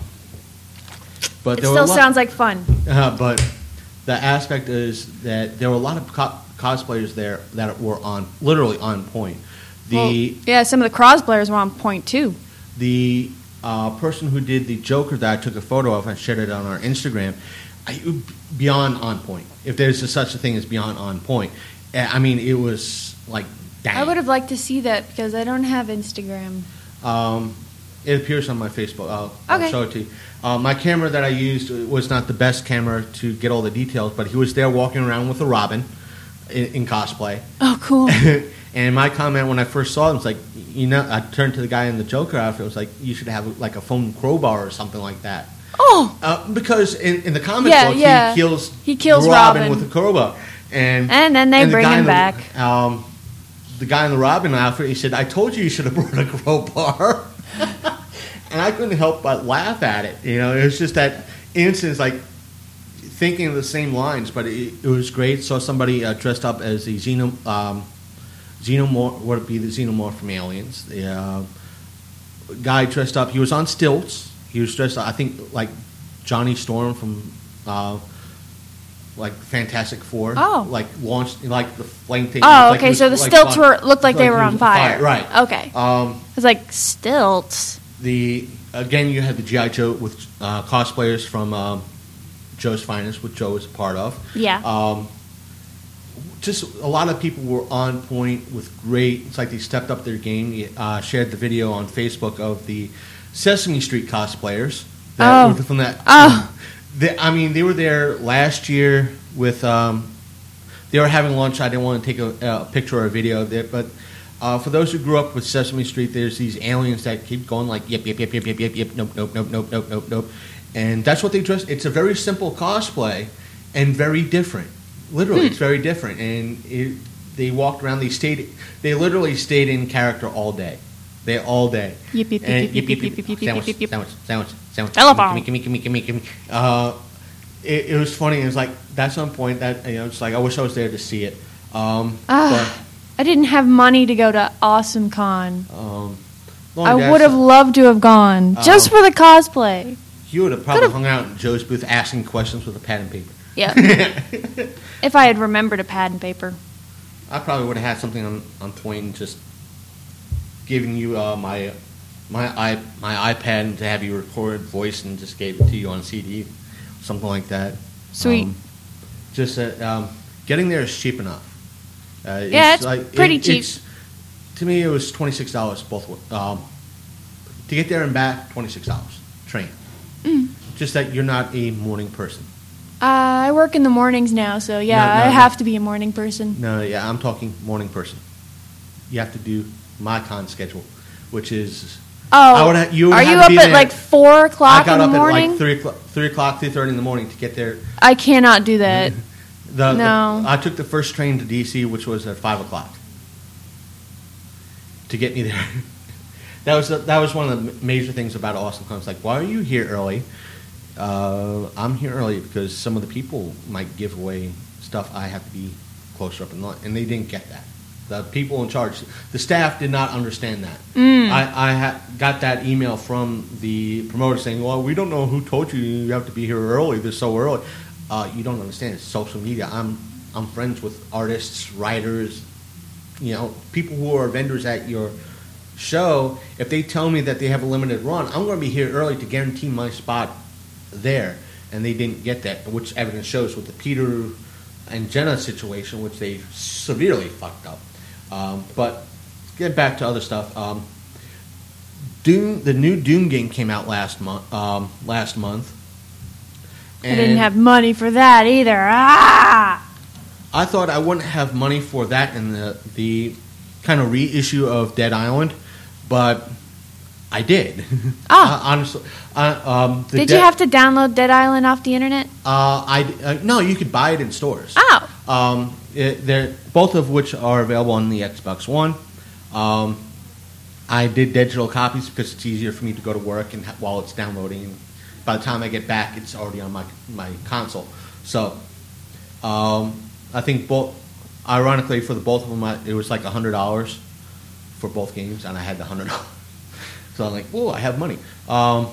but It there were still a lot, sounds like fun. Uh, but the aspect is that there were a lot of co- cosplayers there that were on literally on point. The Well, yeah, some of the cross players were on point too. the uh, person who did the Joker that I took a photo of and shared it on our Instagram, I, beyond on point. If there's a, such a thing as beyond on point, Uh, I mean, it was like dang. I would have liked to see that because I don't have Instagram. Um, it appears on my Facebook. I'll, Okay. I'll show it to you. Uh, my camera that I used was not the best camera to get all the details, but he was there walking around with a Robin in, in cosplay. Oh, cool. And my comment when I first saw him was like, you know, I turned to the guy in the Joker outfit. I was like, you should have like a foam crowbar or something like that. Oh, Uh, because in, in the comic Yeah, book, yeah. he kills He kills Robin, Robin. with a crowbar, and And then they the bring guy him in the- back. Um, the guy in the Robin outfit, he said, "I told you you should have brought a crowbar," and I couldn't help but laugh at it. You know, it was just that instance, like thinking of the same lines, but it, it was great. Saw somebody uh, dressed up as the Xeno, um, Xenomorph, would it be the Xenomorph from Aliens? The uh, guy dressed up. He was on stilts. He was dressed up, I think, like Johnny Storm from uh, like Fantastic Four. Oh. Like launched like the flame thing. oh, like he okay. was, So the like, stilts fly- were looked like they he were was on fire. Right. Okay. Um, I was like stilts. the again, you had the G I. Joe with uh, cosplayers from um, Joe's Finest, which Joe was a part of. Yeah. Um, just a lot of people were on point with great. It's like they stepped up their game. Uh, shared the video on Facebook of the Sesame Street cosplayers. That Oh. were from that. Oh. They, I mean, they were there last year with. Um, they were having lunch. I didn't want to take a, a picture or a video of it, but uh, for those who grew up with Sesame Street, there's these aliens that keep going like yep, yep, yep, yep, yep, yep, yep, nope, nope, nope, nope, nope, nope, nope, and that's what they dress. It's a very simple cosplay and very different. Literally, Hmm. it's very different, and it, they walked around. They stayed. They literally stayed in character all day. They all day. Yip, yip, And yip, yip, yip, yip, yip, sandwich, yip, yip. sandwich, sandwich, sandwich. Telephone. Gimme, gimme, gimme, gimme, gimme. Uh, it, it was funny. It was like that's some point that you know. It's like I wish I was there to see it. Um, Ah, I didn't have money to go to Awesome Con. but um, long I as- would have loved to have gone just Oh. for the cosplay. You would have probably could've- hung out in Joe's booth asking questions with a pad and paper. Yeah. If I had remembered a pad and paper. I probably would have had something on, on point and just giving you uh, my my i my iPad to have you record voice and just gave it to you on C D, something like that. Sweet. Um, just uh, um, getting there is cheap enough. Uh, Yeah, it's pretty cheap. It's, to me, it was twenty six dollars both. wa- Um, to get there and back, twenty six dollars train. Mm. Just that you're not a morning person. Uh, I work in the mornings now, so yeah, No, no, I no. have to be a morning person. No, yeah, I'm talking morning person. You have to do my con schedule, which is Oh, I would ha- you would are have you to up be at there. like four o'clock I got in the up morning? at like three o'clock, three o'clock, three thirty in the morning to get there. I cannot do that. The, No. the- I took the first train to D C, which was at five o'clock, to get me there. that was that was one of the major things about Awesome Con. It's like, why are you here early? Uh, I'm here early because some of the people might give away stuff. I have to be closer up in line, and they didn't get that. The people in charge, the staff did not understand that. Mm. I, I ha- got that email from the promoter saying, well, we don't know who told you you have to be here early. They're so early. Uh, you don't understand. It's social media. I'm I'm friends with artists, writers, you know, people who are vendors at your show. If they tell me that they have a limited run, I'm going to be here early to guarantee my spot there. And they didn't get that, which evidence shows with the Peter and Jenna situation, which they severely fucked up. Um, but get back to other stuff. Um, Doom, the new Doom game came out last month. Um, last month. I didn't have money for that either. Ah! I thought I wouldn't have money for that in the the kind of reissue of Dead Island, but I did. Ah. Uh, honestly, uh, um, the Did Dead- you have to download Dead Island off the internet? Uh, I uh, no, you could buy it in stores. Oh. Um, it, they're both of which are available on the Xbox One. Um, I did digital copies because it's easier for me to go to work and ha- while it's downloading. And by the time I get back, it's already on my my console. So, um, I think both. Ironically, for the both of them, I, it was like a hundred dollars for both games, and I had the hundred dollars. So I'm like, whoa, I have money. Um,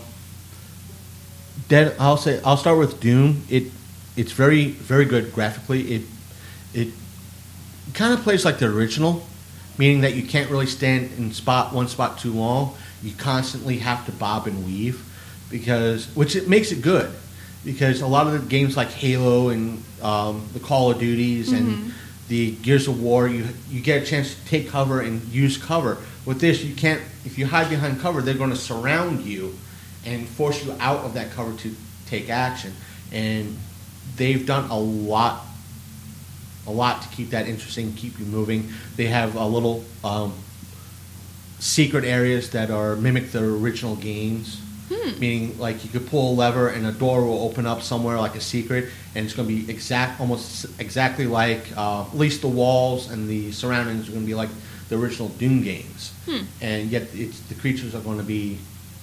Dead. I'll say. I'll start with Doom. It it's very very good graphically. It it kind of plays like the original, meaning that you can't really stand in spot one spot too long. You constantly have to bob and weave, because which it makes it good, because a lot of the games like Halo and um, the Call of Duties and the Gears of War, you you get a chance to take cover and use cover. With this, you can't. If you hide behind cover, they're going to surround you and force you out of that cover to take action. And they've done a lot, a lot to keep that interesting, keep you moving. They have a little um, secret areas that are mimic the original games. Hmm. Meaning, like you could pull a lever and a door will open up somewhere like a secret, and it's going to be exact, almost exactly like uh, at least the walls and the surroundings are going to be like the original Doom games. Hmm. And yet, it's the creatures are going to be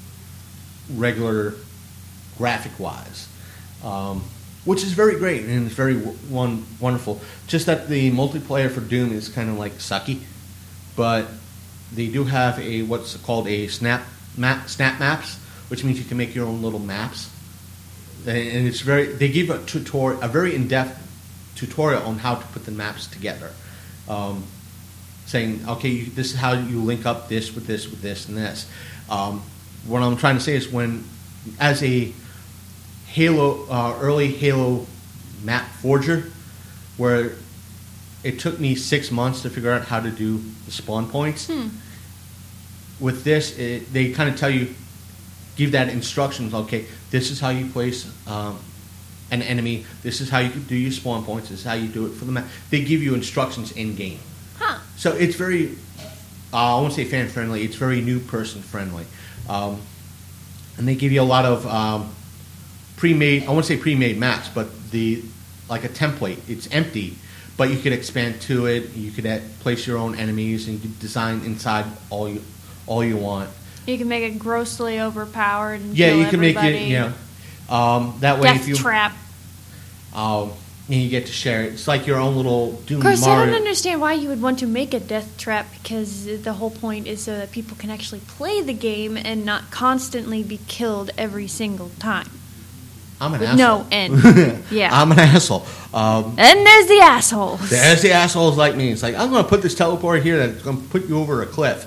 regular, graphic-wise, um, which is very great and it's very w- one wonderful. Just that the multiplayer for Doom is kind of like sucky, but they do have a what's called a snap map, snap maps, which means you can make your own little maps, and and it's very. They give a tutorial, a very in-depth tutorial on how to put the maps together, um, saying, okay, you, this is how you link up this with this with this and this. Um, what I'm trying to say is when, as a Halo, uh, early Halo map forger, where it took me six months to figure out how to do the spawn points. Hmm. With this, it, they kind of tell you, give that instructions. Okay, this is how you place um, an enemy. This is how you do your spawn points. This is how you do it for the map. They give you instructions in game. Huh. So it's very, uh, I won't say fan friendly. It's very new person friendly, um, and they give you a lot of um, pre-made. I won't say pre-made maps, but the like a template. It's empty. But you could expand to it. You could add, place your own enemies, and you could design inside all you all you want. You can make it grossly overpowered and Yeah, kill you can make everybody. it. Yeah, um, that way Death if you trap. um, and you get to share it. It's like your own little Doom Of course, Mario. I don't understand why you would want to make a death trap, because the whole point is so that people can actually play the game and not constantly be killed every single time. I'm an With asshole. no end. Yeah. I'm an asshole. Um, And there's the assholes. There's the assholes like me. It's like, I'm going to put this teleport here that's going to put you over a cliff.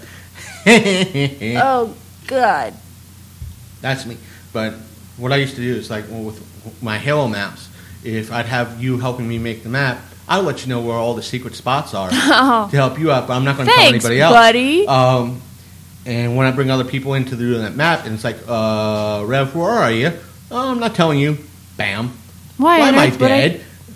Oh, God. That's me. But what I used to do is, like, well, with my Halo maps, if I'd have you helping me make the map, I'll let you know where all the secret spots are Oh. to help you out, but I'm not going to tell Thanks, anybody else. buddy. Um, and when I bring other people into the that map, and it's like, uh, Rev, where are you? Oh, I'm not telling you. Bam. Why, Why on am I earth would dead?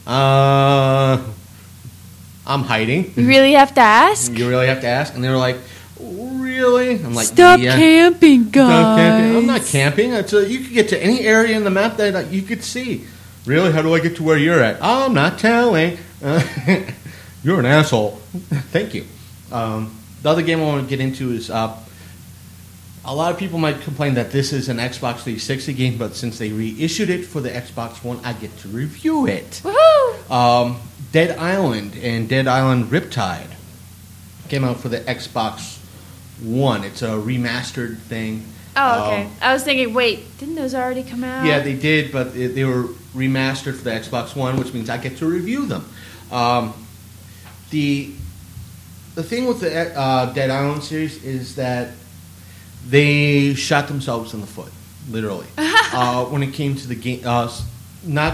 Uh, I'm hiding. You really have to ask? You really have to ask? And they were like, really? I'm like, Stop yeah. camping, guys. Stop camping. I'm not camping. It's a, you could get to any area in the map that you could see. Really? How do I get to where you're at? I'm not telling. Uh, you're an asshole. Thank you. Um, the other game I want to get into is uh, a lot of people might complain that this is an Xbox three sixty game, but since they reissued it for the Xbox One, I get to review it. Woohoo! Um, Dead Island and Dead Island Riptide came out for the Xbox One. It's a remastered thing. Oh, okay. Um, I was thinking, wait, didn't those already come out? yeah, they did, but it, they were remastered for the Xbox One, which means I get to review them. Um, the the thing with the uh, Dead Island series is that they shot themselves in the foot, literally. uh, when it came to the game, uh, not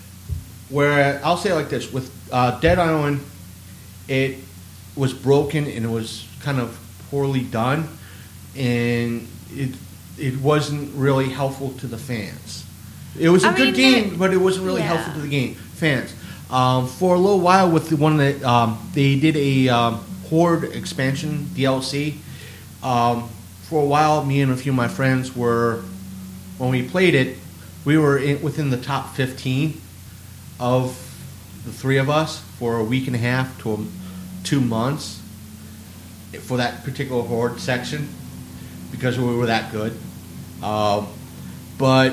where I'll say it like this: with uh, Dead Island, it was broken and it was kind of poorly done, and it it wasn't really helpful to the fans. It was a I good mean, game, but it wasn't really yeah. helpful to the game fans. Um, for a little while, with the one that um, they did a um, Horde expansion D L C. Um, for a while, me and a few of my friends were, when we played it, we were in, within the top fifteen of the three of us for a week and a half to a, two months for that particular Horde section because we were that good. Um, but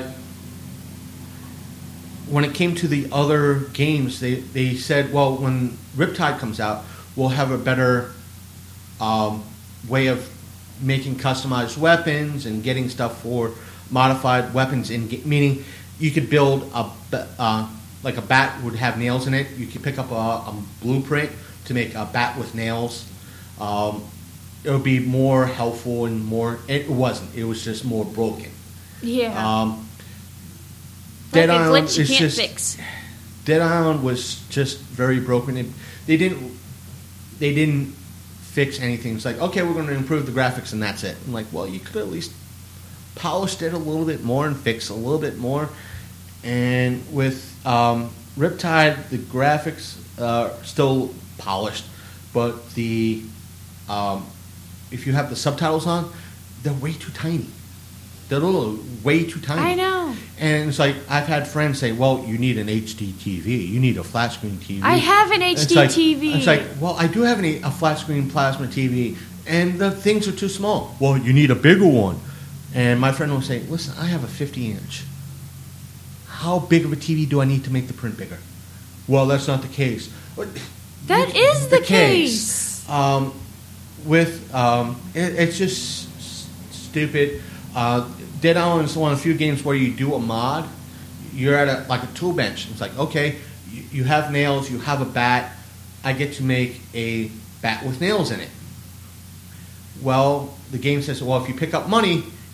when it came to the other games, they, they said, well, when Riptide comes out, we'll have a better um, way of making customized weapons and getting stuff for modified weapons. In ga- meaning, you could build a ba- uh, like a bat would have nails in it. You could pick up a, a blueprint to make a bat with nails. Um, it would be more helpful and more. It wasn't. It was just more broken. Yeah. Um, like Dead a Island glitch you is can't just fix. Dead Island was just very broken. It, they didn't. They didn't fix anything. It's like, okay, we're going to improve the graphics and that's it. I'm like, well, you could at least polished it a little bit more and fix a little bit more. And with um, Riptide, the graphics are still polished, but the um, if you have the subtitles on, they're way too tiny. They're little, way too tiny. I know. And it's like, I've had friends say, well, you need an H D T V. You need a flat screen T V. I have an It's H D like- T V. It's like, well, I do have an, a flat screen plasma T V, and the things are too small. Well, you need a bigger one. And my friend will say, listen, I have a fifty inch. How big of a T V do I need to make the print bigger? Well, that's not the case. That is the case. Um, with um, it, it's just s- stupid. Uh, Dead Island is one of the few games where you do a mod. You're at a like a tool bench. It's like, okay, you, you have nails, you have a bat. I get to make a bat with nails in it. Well, the game says, well, if you pick up money,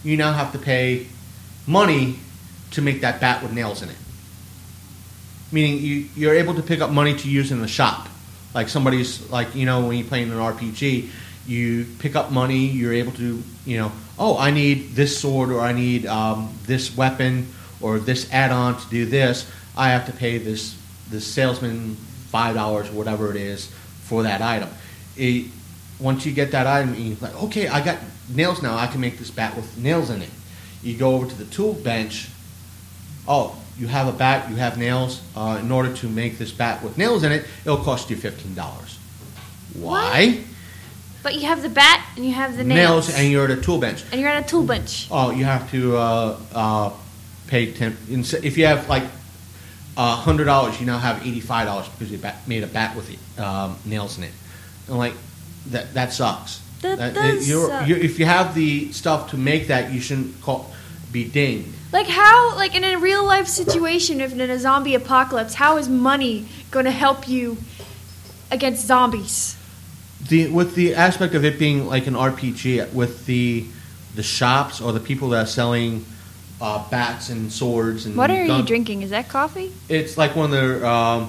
you now have to pay money to make that bat with nails in it. Meaning you, you're able to pick up money to use in the shop. Like somebody's, like, you know, when you're playing an R P G, you pick up money, you're able to, you know, oh, I need this sword, or I need um, this weapon, or this add-on to do this. I have to pay this this salesman five dollars or whatever it is for that item. It, once you get that item, you're like, okay, I got nails now. I can make this bat with nails in it. You go over to the tool bench. Oh, you have a bat, you have nails. Uh, in order to make this bat with nails in it, it'll cost you fifteen dollars. Why? What? But you have the bat and you have the nails. Nails, and you're at a tool bench. And you're at a tool bench. Oh, you have to uh, uh, pay ten. If you have like a hundred dollars, you now have eighty-five dollars because you bat, made a bat with um, nails in it. And like that, that sucks. That, that does you're, suck. you're, if you have the stuff to make that, you shouldn't call, be dinged. Like how, like in a real life situation, if in a zombie apocalypse, how is money going to help you against zombies? The with the aspect of it being like an R P G, with the the shops or the people that are selling uh, bats and swords and what are guns, you drinking? Is that coffee? It's like one of their um,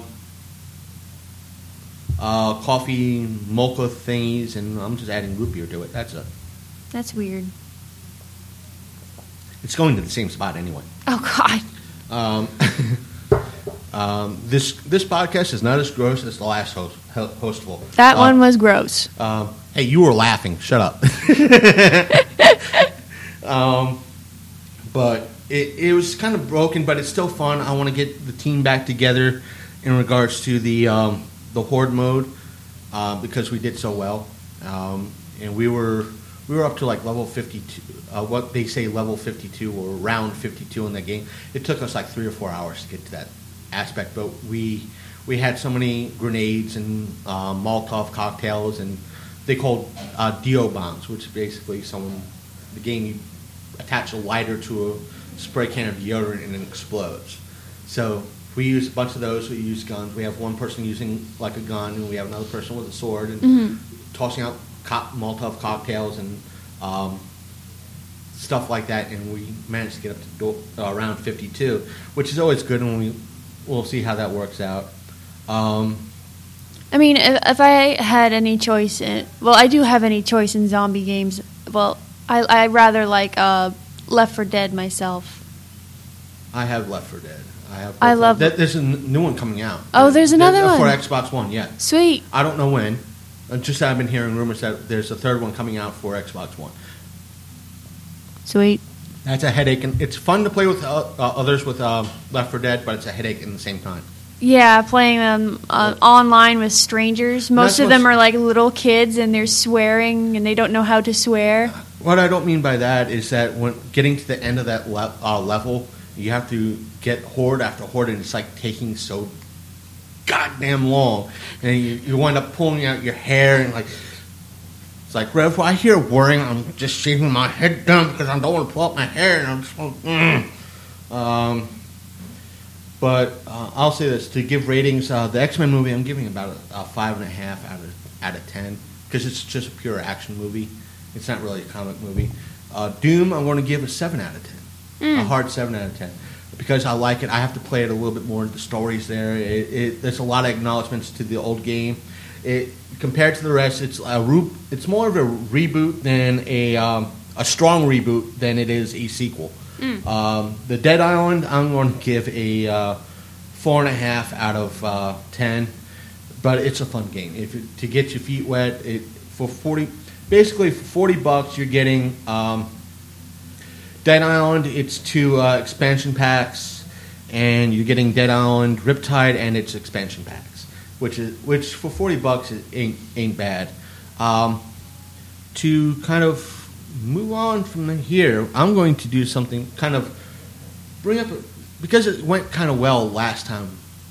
uh, coffee mocha thingies, and I'm just adding root beer to it. That's a. That's weird. It's going to the same spot anyway. Oh God. Um, um, this this podcast is not as gross as the last host, hostful. That uh, one was gross. Um, hey, you were laughing. Shut up. um, but it, it was kind of broken, but it's still fun. I want to get the team back together in regards to the um, the horde mode uh, because we did so well, um, and we were we were up to like level fifty-two. Uh, what they say level fifty-two or round fifty-two in the game. It took us like three or four hours to get to that aspect, but we we had so many grenades and uh, Molotov cocktails, and they called uh, Dio bombs, which is basically someone the game you attach a lighter to a spray can of deodorant and it explodes. So we use a bunch of those. We use guns. We have one person using like a gun, and we have another person with a sword, and mm-hmm. tossing out co- Molotov cocktails and um, stuff like that, and we managed to get up to do, uh, around fifty-two, which is always good, and we, we'll see how that works out. Um, I mean, if, if I had any choice in, well, I do have any choice in zombie games. Well, I I rather like uh, Left four Dead myself. I have Left four Dead. I have. I love. That, there's a n- new one coming out. Oh, there's another there's, one for Xbox One. Yeah. Sweet. I don't know when. Just I've been hearing rumors that there's a third one coming out for Xbox One. Sweet. That's a headache, and it's fun to play with uh, uh, others with uh, Left four Dead, but it's a headache at the same time. Yeah, playing them uh, online with strangers. Most of them are like little kids, and they're swearing, and they don't know how to swear. What I don't mean by that is that when getting to the end of that le- uh, level, you have to get horde after horde, and it's like taking so goddamn long, and you, you wind up pulling out your hair, and like it's like right before I hear whirring, I'm just shaving my head down because I don't want to pull out my hair, and I'm just like, mm. um. But uh, I'll say this, to give ratings, uh, the X-Men movie, I'm giving about a, a five and a half out of out of ten because it's just a pure action movie. It's not really a comic movie. Uh, Doom, I'm going to give a seven out of ten, mm. a hard seven out of ten, because I like it. I have to play it a little bit more. The story's there. It, it, there's a lot of acknowledgments to the old game. It compared to the rest, it's a re- it's more of a reboot than a um, a strong reboot than it is a sequel. Mm. Um, the Dead Island, I'm going to give a uh, four and a half out of uh, ten, but it's a fun game. If it, to get your feet wet, it, for forty, basically for forty bucks, you're getting um, Dead Island. It's two uh, expansion packs, and you're getting Dead Island, Riptide, and its expansion packs, which is which for forty bucks ain't ain't bad. Um, to kind of move on from here, I'm going to do something kind of bring up, because it went kind of well last time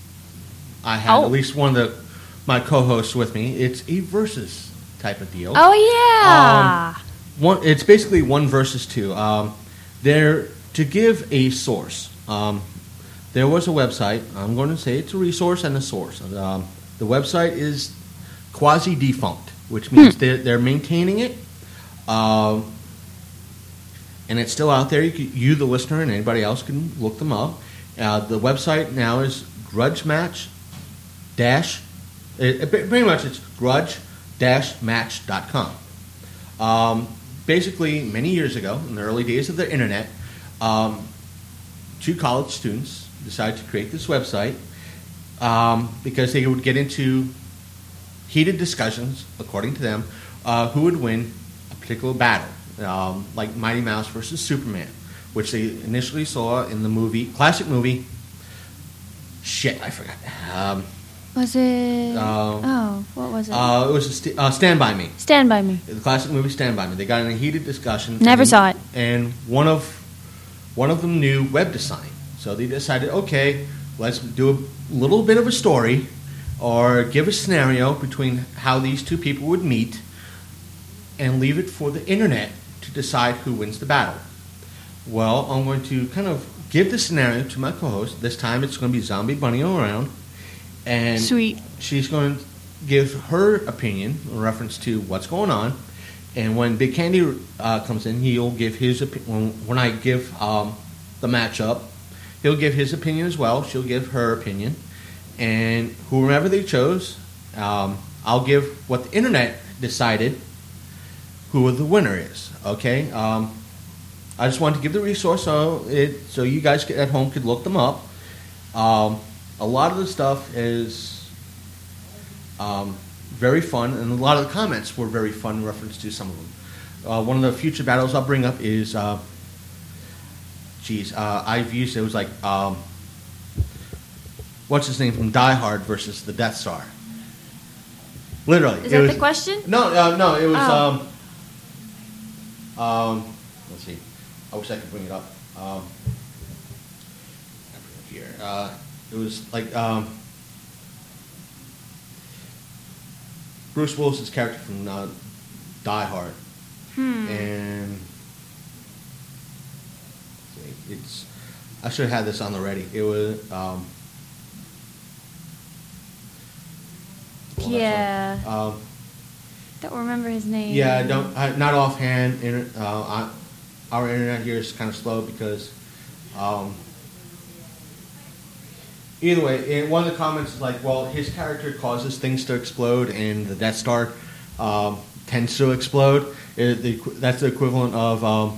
I had oh. at least one of the my co-hosts with me. It's a versus type of deal. Oh, yeah. Um, one, it's basically one versus two. Um, there, to give a source, um, there was a website. I'm going to say it's a resource and a source. Um, the website is quasi-defunct, which means hmm. they're, they're maintaining it. Um, and it's still out there. You, can, you, the listener, and anybody else can look them up. Uh, the website now is grudge match dash. It, it, pretty much, it's grudge dash match dot com. Um, basically, many years ago, in the early days of the internet, um, two college students decided to create this website um, because they would get into heated discussions, according to them, uh, who would win a particular battle, um, like Mighty Mouse versus Superman, which they initially saw in the movie, classic movie. Shit, I forgot. Um, was it? Uh, oh, what was it? Uh, it was st- uh, Stand By Me. Stand By Me. The classic movie Stand By Me. They got in a heated discussion. Never and, saw it. And one of one of them knew web design, so they decided, okay, let's do a little bit of a story, or give a scenario between how these two people would meet, and leave it for the internet to decide who wins the battle. Well, I'm going to kind of give the scenario to my co-host. This time it's going to be Zombie Bunny around. And Sweet. She's going to give her opinion in reference to what's going on. And when Big Candy uh, comes in, he'll give his opinion. When I give um, the matchup, he'll give his opinion as well. She'll give her opinion. And whoever they chose, um, I'll give what the internet decided who the winner is. Okay? Um, I just wanted to give the resource so it so you guys at home could look them up. Um, a lot of the stuff is um, very fun, and a lot of the comments were very fun in reference to some of them. Uh, one of the future battles I'll bring up is, uh, geez, uh, I've used it was like, um, what's his name from Die Hard versus the Death Star. Literally, is it that was, the question? No, uh, no, it was. Oh. Um, um, let's see. I wish I could bring it up. Um, here, uh, it was like um, Bruce Willis's character from uh, Die Hard, Hmm. and let's see, it's. I should have had this on the ready. It was. Um, well, Yeah. Um, Don't remember his name. yeah, I don't. I, not offhand. Inter, uh, I, our internet here is kind of slow because. Um, either way, in one of the comments is like, well, his character causes things to explode, and the Death Star um, tends to explode. It, the, that's the equivalent of um,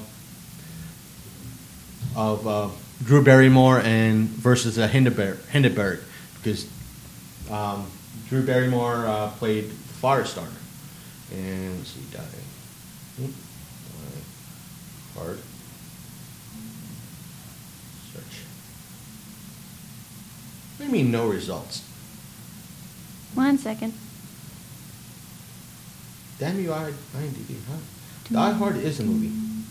of uh, Drew Barrymore and versus a Hindenburg, Hindenburg because um, Drew Barrymore uh, played Firestarter. And let's see, die. Die hard. Search. What do you mean no results? One second. Damn you, I IMDb, huh? Die Hard is a movie.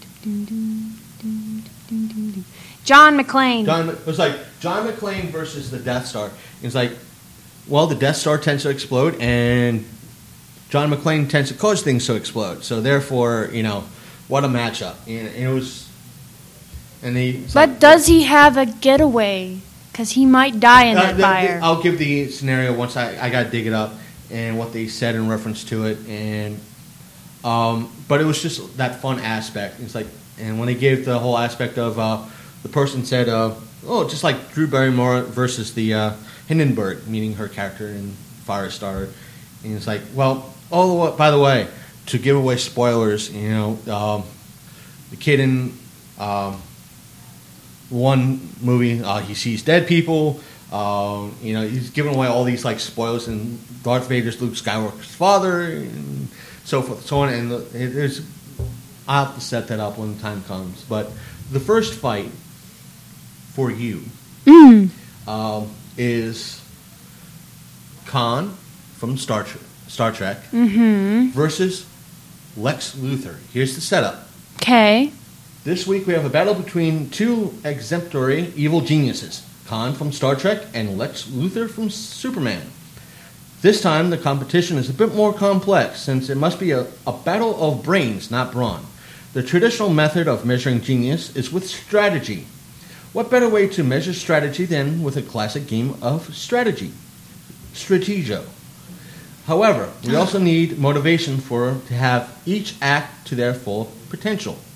John McClane. John, it was like John McClane versus the Death Star. It's like, well, the Death Star tends to explode, and John McClane tends to cause things to explode. So therefore, you know, what a matchup. And it was, and he. But like, does he have a getaway? Because he might die in uh, that the, the, fire. I'll give the scenario once I I got to dig it up and what they said in reference to it, and um, but it was just that fun aspect. It's like, and when they gave the whole aspect of uh, the person said, uh, oh, just like Drew Barrymore versus the uh, Hindenburg, meaning her character in Firestarter, and it's like, well. Oh, by the way, to give away spoilers, you know, um, the kid in um, one movie, uh, he sees dead people. Uh, you know, he's giving away all these like spoilers, and Darth Vader's Luke Skywalker's father, and so forth, so on. And there's, I'll have to set that up when the time comes. But the first fight for you Mm. um, is Khan from Star Trek. Star Trek Mm-hmm. versus Lex Luthor. Here's the setup. Okay. This week we have a battle between two exemplary evil geniuses, Khan from Star Trek and Lex Luthor from Superman. This time the competition is a bit more complex since it must be a, a battle of brains, not brawn. The traditional method of measuring genius is with strategy. What better way to measure strategy than with a classic game of strategy? Strategio. However, we also need motivation for to have each act to their full potential.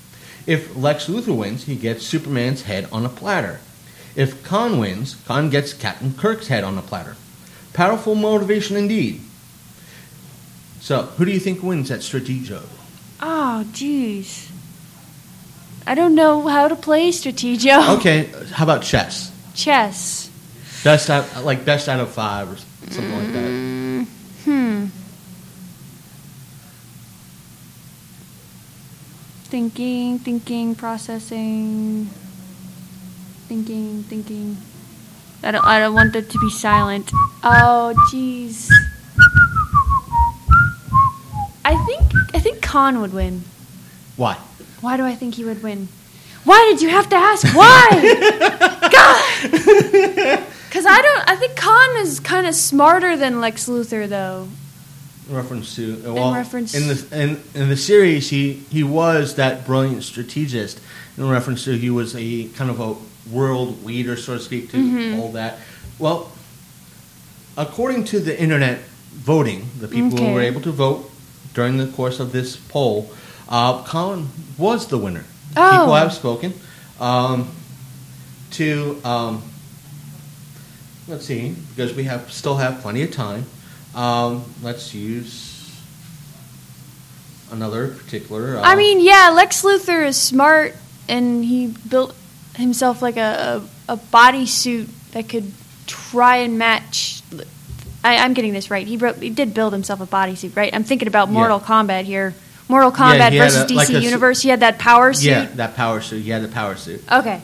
If Lex Luthor wins, he gets Superman's head on a platter. If Khan wins, Khan gets Captain Kirk's head on a platter. Powerful motivation indeed. So, who do you think wins at Strategio? Oh, jeez. I don't know how to play Strategio. Okay, how about chess? Chess. Best out, like best out of five or something like that. Mm, hmm. Thinking, thinking, processing. Thinking, thinking. I don't. I don't want it to be silent. Oh, jeez. I think. I think Khan would win. Why? Why do I think he would win? Why did you have to ask? Why? God. Because I don't. I think Khan is kind of smarter than Lex Luthor, though. In reference to well, in reference in the in, in the series, he he was that brilliant strategist. In reference to he was a kind of a world leader, so to speak, to Mm-hmm. all that. Well, according to the internet voting, the people Okay. who were able to vote during the course of this poll, uh, Khan was the winner. Oh. People have spoken um, to. Um, let's see, because we have still have plenty of time. Um, let's use another particular. Uh, I mean, yeah, Lex Luthor is smart, and he built himself like a a, a bodysuit that could try and match. I, I'm getting this right. He wrote, he did build himself a bodysuit, right? I'm thinking about Mortal Yeah. Kombat here. Mortal Yeah, Kombat he had versus a- D C like a s- Universe. He had that power suit. yeah, that power suit. He had the power suit. Okay.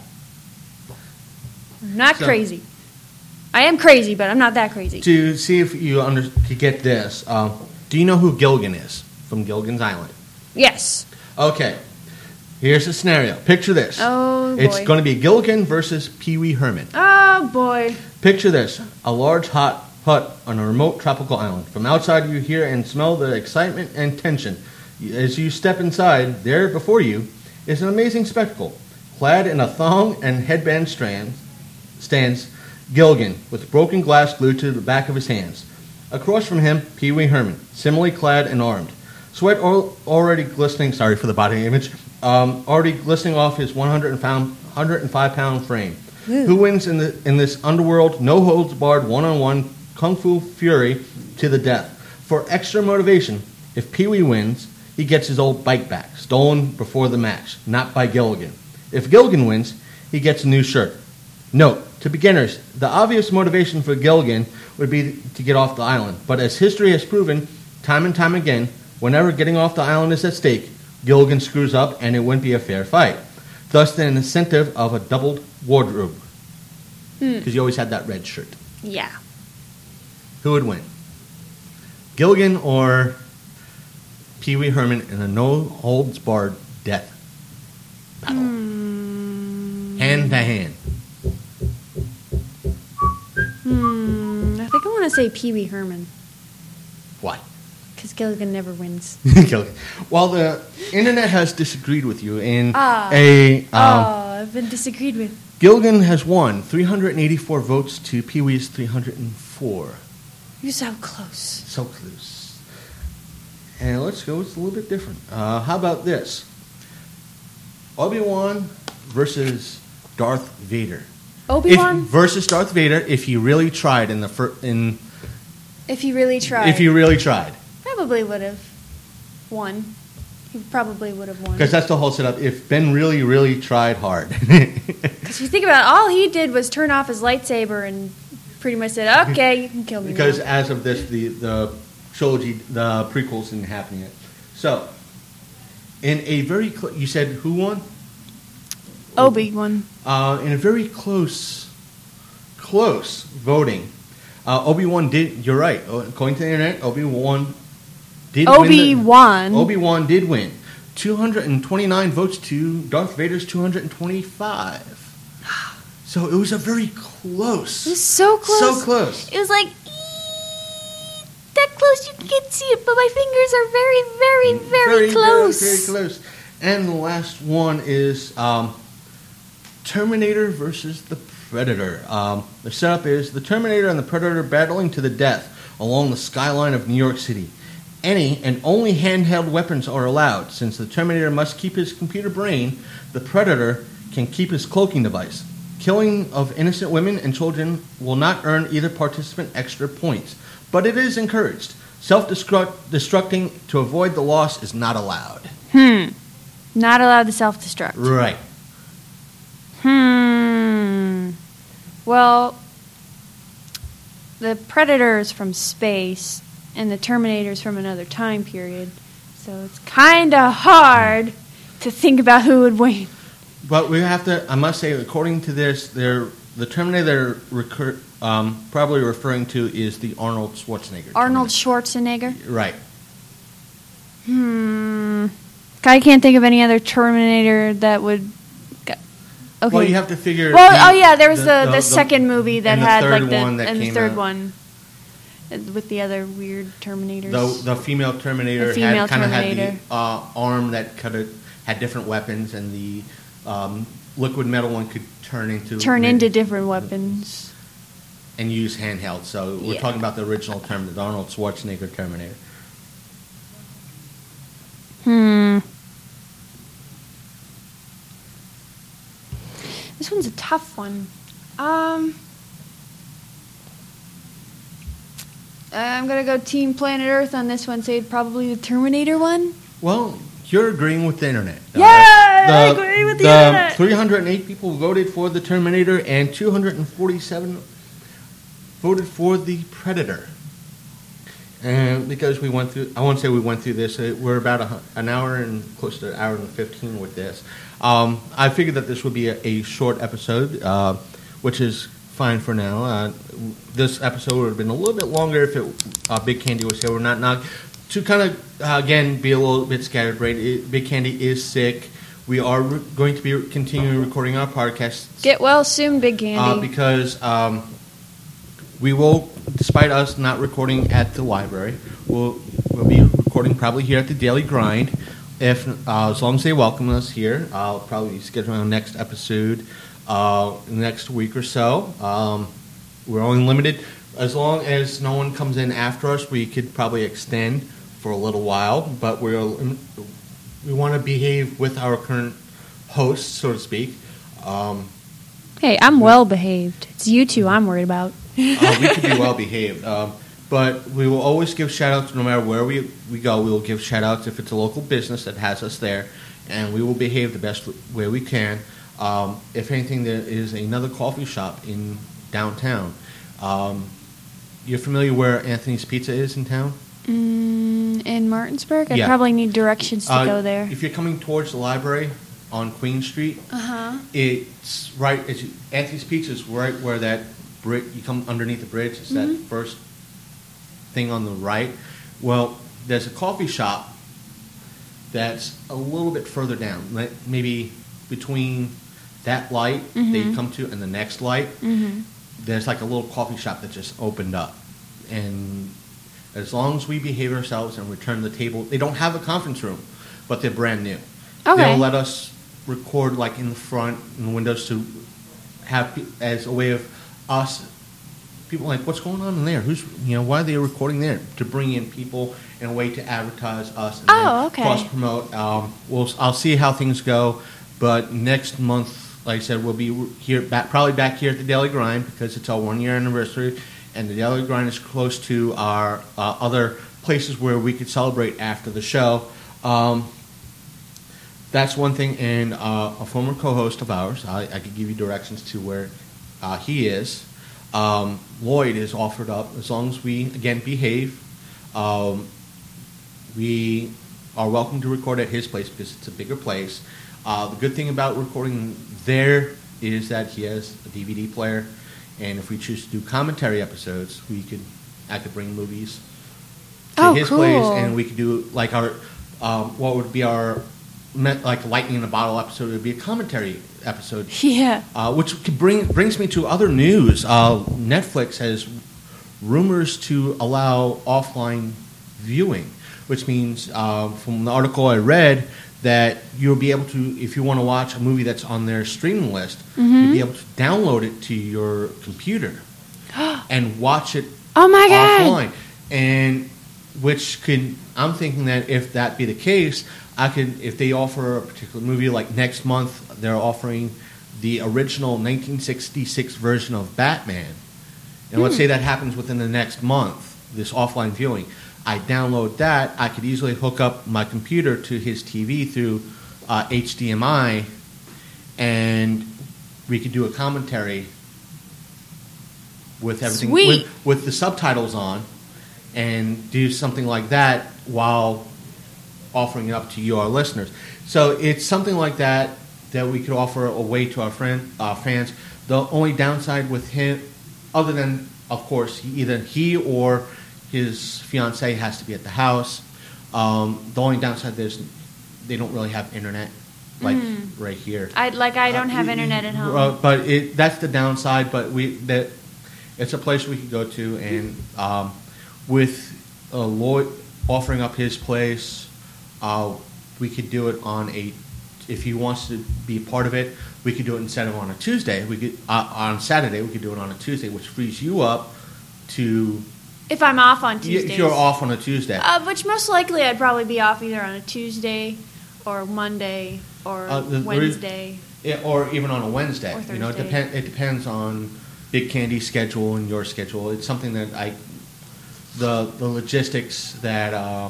Not So- crazy. I am crazy, but I'm not that crazy. To see if you under to get this, um, do you know who Gilgan is from Gilgan's Island? Yes. Okay, here's a scenario. Picture this. Oh, It's boy. going to be Gilgan versus Pee Wee Herman. Oh boy. Picture this: a large hot hut on a remote tropical island. From outside, you hear and smell the excitement and tension. As you step inside, there before you is an amazing spectacle. Clad in a thong and headband strand, stands Gilgan, with broken glass glued to the back of his hands. Across from him, Pee Wee Herman, similarly clad and armed. Sweat al- already glistening, sorry for the body image, um, already glistening off his one hundred five pound frame. Ooh. Who wins in, the, in this underworld, no-holds-barred, one-on-one kung fu fury to the death? For extra motivation, if Pee Wee wins, he gets his old bike back, stolen before the match, not by Gilgan. If Gilgan wins, he gets a new shirt. Note, to beginners, the obvious motivation for Gilgan would be to get off the island. But as history has proven, time and time again, whenever getting off the island is at stake, Gilgan screws up and it wouldn't be a fair fight. Thus the incentive of a doubled wardrobe. Because Hmm. you always had that red shirt. Yeah. Who would win? Gilgan or Pee Wee Herman in a no-holds-barred death battle? Hmm. Hand to hand. Hmm. I think I want to say Pee Wee Herman Why? because Gilligan never wins. Gilgan. Well, the internet has disagreed with you in Ah. a... Um, oh, I've been disagreed with. Gilgan has won three hundred eighty-four votes to Pee Wee's three hundred four. You're so close. So close. And let's go, it's a little bit different. Uh, how about this? Obi-Wan versus Darth Vader. Obi-Wan, If, versus Darth Vader if he really tried in the fir- in if he really tried, if he really tried. probably would have won. He probably would have won. Because that's the whole setup. If Ben really, really tried hard. Because if you think about it, all he did was turn off his lightsaber and pretty much said, "Okay, you can kill me." Because now. as of this, the, the trilogy, the prequels didn't happen yet. So, in a very, cl- you said who won? Obi won. Uh, in a very close, close voting, uh, Obi-Wan did, you're right, uh, according to the internet, Obi-Wan did win. the- Obi-Wan. Obi-Wan did win. two hundred twenty-nine votes to Darth Vader's two hundred twenty-five. So it was a very close. It was so close. So close. It was like "Ee," that close you can see it, but my fingers are very, very, very, close. Very, very close. And the last one is um, Terminator versus the Predator. Um, the setup is the Terminator and the Predator battling to the death along the skyline of New York City. any and only handheld weapons are allowed. Since the Terminator must keep his computer brain, the Predator can keep his cloaking device. Killing of innocent women and children will not earn either participant extra points, but it is encouraged. Self-destructing to avoid the loss is not allowed. Hmm. Not allowed to self-destruct. Right. Hmm. Well, the Predator's from space, and the Terminator's from another time period, so it's kind of hard to think about who would win. But we have to, I must say, according to this, they're, the Terminator they're recur, um, probably referring to is the Arnold Schwarzenegger. Arnold Terminator. Schwarzenegger? Right. Hmm. I can't think of any other Terminator that would... Okay. Well, you have to figure... Well, the, oh yeah, there was the, the, the, the second movie that and the had third like the... one that and the came third out. one. With the other weird Terminators. The, the female Terminator The female had kind of had Terminator. the uh, arm that kind of had different weapons, and the um, liquid metal one could turn into... Turn into different weapons. And use handheld. So we're Yeah. talking about the original Terminator, the Arnold Schwarzenegger Terminator. Hmm. This one's a tough one. Um, I'm going to go Team Planet Earth on this one, say probably the Terminator one. Well, you're agreeing with the internet. Yeah, I agree with the internet. three hundred eight people voted for the Terminator, and two hundred forty-seven voted for the Predator. And because we went through, I won't say we went through this, uh, we're about a, an hour and close to an hour and fifteen with this. Um, I figured that this would be a, a short episode, uh, which is fine for now. Uh, this episode would have been a little bit longer if it, uh, Big Candy was here. We're not, not to kind of, uh, again, be a little bit scattered brain. It, Big Candy is sick. We are re- going to be continuing recording our podcast. Get well soon, Big Candy. Uh, because um, we will, despite us not recording at the library, we'll, we'll be recording probably here at the Daily Grind. If uh, as long as they welcome us here, I'll probably be scheduling our next episode uh, next week or so. Um, we're only limited as long as no one comes in after us. We could probably extend for a little while, but we're we want to behave with our current hosts, so to speak. Um, hey, I'm well behaved. It's you two I'm worried about. uh, we could be well behaved. Um, But we will always give shout-outs no matter where we, we go. We will give shout-outs if it's a local business that has us there, and we will behave the best way we can. Um, if anything, there is another coffee shop in downtown. Um, you're familiar where Anthony's Pizza is in town? Mm, in Martinsburg? I Yeah. probably need directions to Uh, go there. If you're coming towards the library on Queen Street, Uh-huh. it's right. It's, Anthony's Pizza is right where that bridge. You come underneath the bridge. It's that Mhm. first thing on the right. Well, there's a coffee shop that's a little bit further down, like maybe between that light Mhm. that you come to and the next light. Mm-hmm. There's like a little coffee shop that just opened up, and as long as we behave ourselves and return the table, they don't have a conference room, but they're brand new. Okay. They'll let us record like in the front in the windows to have pe- as a way of us. People are like, what's going on in there? Who's, you know, why are they recording there? To bring in people in a way to advertise us and Oh, then okay. cross promote. Um, we'll, I'll see how things go, but next month, like I said, we'll be here, back, probably back here at the Daily Grind because it's our one year anniversary, and the Daily Grind is close to our uh, other places where we could celebrate after the show. Um, that's one thing, and uh, a former co-host of ours, I, I could give you directions to where uh, he is. Um, Lloyd is offered up as long as we again behave. Um, we are welcome to record at his place because it's a bigger place. Uh, the good thing about recording there is that he has a D V D player, and if we choose to do commentary episodes, we could I could bring movies to Oh, his cool. place, and we could do like our um, what would be our me- like lightning in a bottle episode. It would be a commentary episode. Yeah. Uh, which could bring brings me to other news. Uh, Netflix has rumors to allow offline viewing, which means uh, from the article I read that you'll be able to, if you want to watch a movie that's on their streaming list, Mm-hmm. you'll be able to download it to your computer and watch it Oh my God. offline. And which could, I'm thinking that if that be the case, I could, if they offer a particular movie, like next month, they're offering the original nineteen sixty-six version of Batman. And let's say that happens within the next month, this offline viewing. I download that. I could easily hook up my computer to his T V through uh, H D M I, and we could do a commentary with everything, Sweet. with, with the subtitles on, and do something like that while offering it up to you, our listeners. So it's something like that that we could offer away to our friend, uh, fans. The only downside with him, other than, of course, he, either he or his fiancee has to be at the house. Um, the only downside is they don't really have internet, like mm. right here. I like I don't uh, have internet at home. Uh, but it, that's the downside. But we that it's a place we could go to, and um, with uh, Lloyd offering up his place, uh, we could do it on a. If he wants to be part of it, we could do it instead of on a Tuesday. We could uh, on Saturday. We could do it on a Tuesday, which frees you up to. If I'm off on Tuesdays. If you're off on a Tuesday. Uh, which most likely I'd probably be off either on a Tuesday or Monday or uh, the, Wednesday. Yeah, or even on a Wednesday. Or Thursday. You know, it, depend, it depends on Big Candy's schedule and your schedule. It's something that I, the the logistics that. Uh,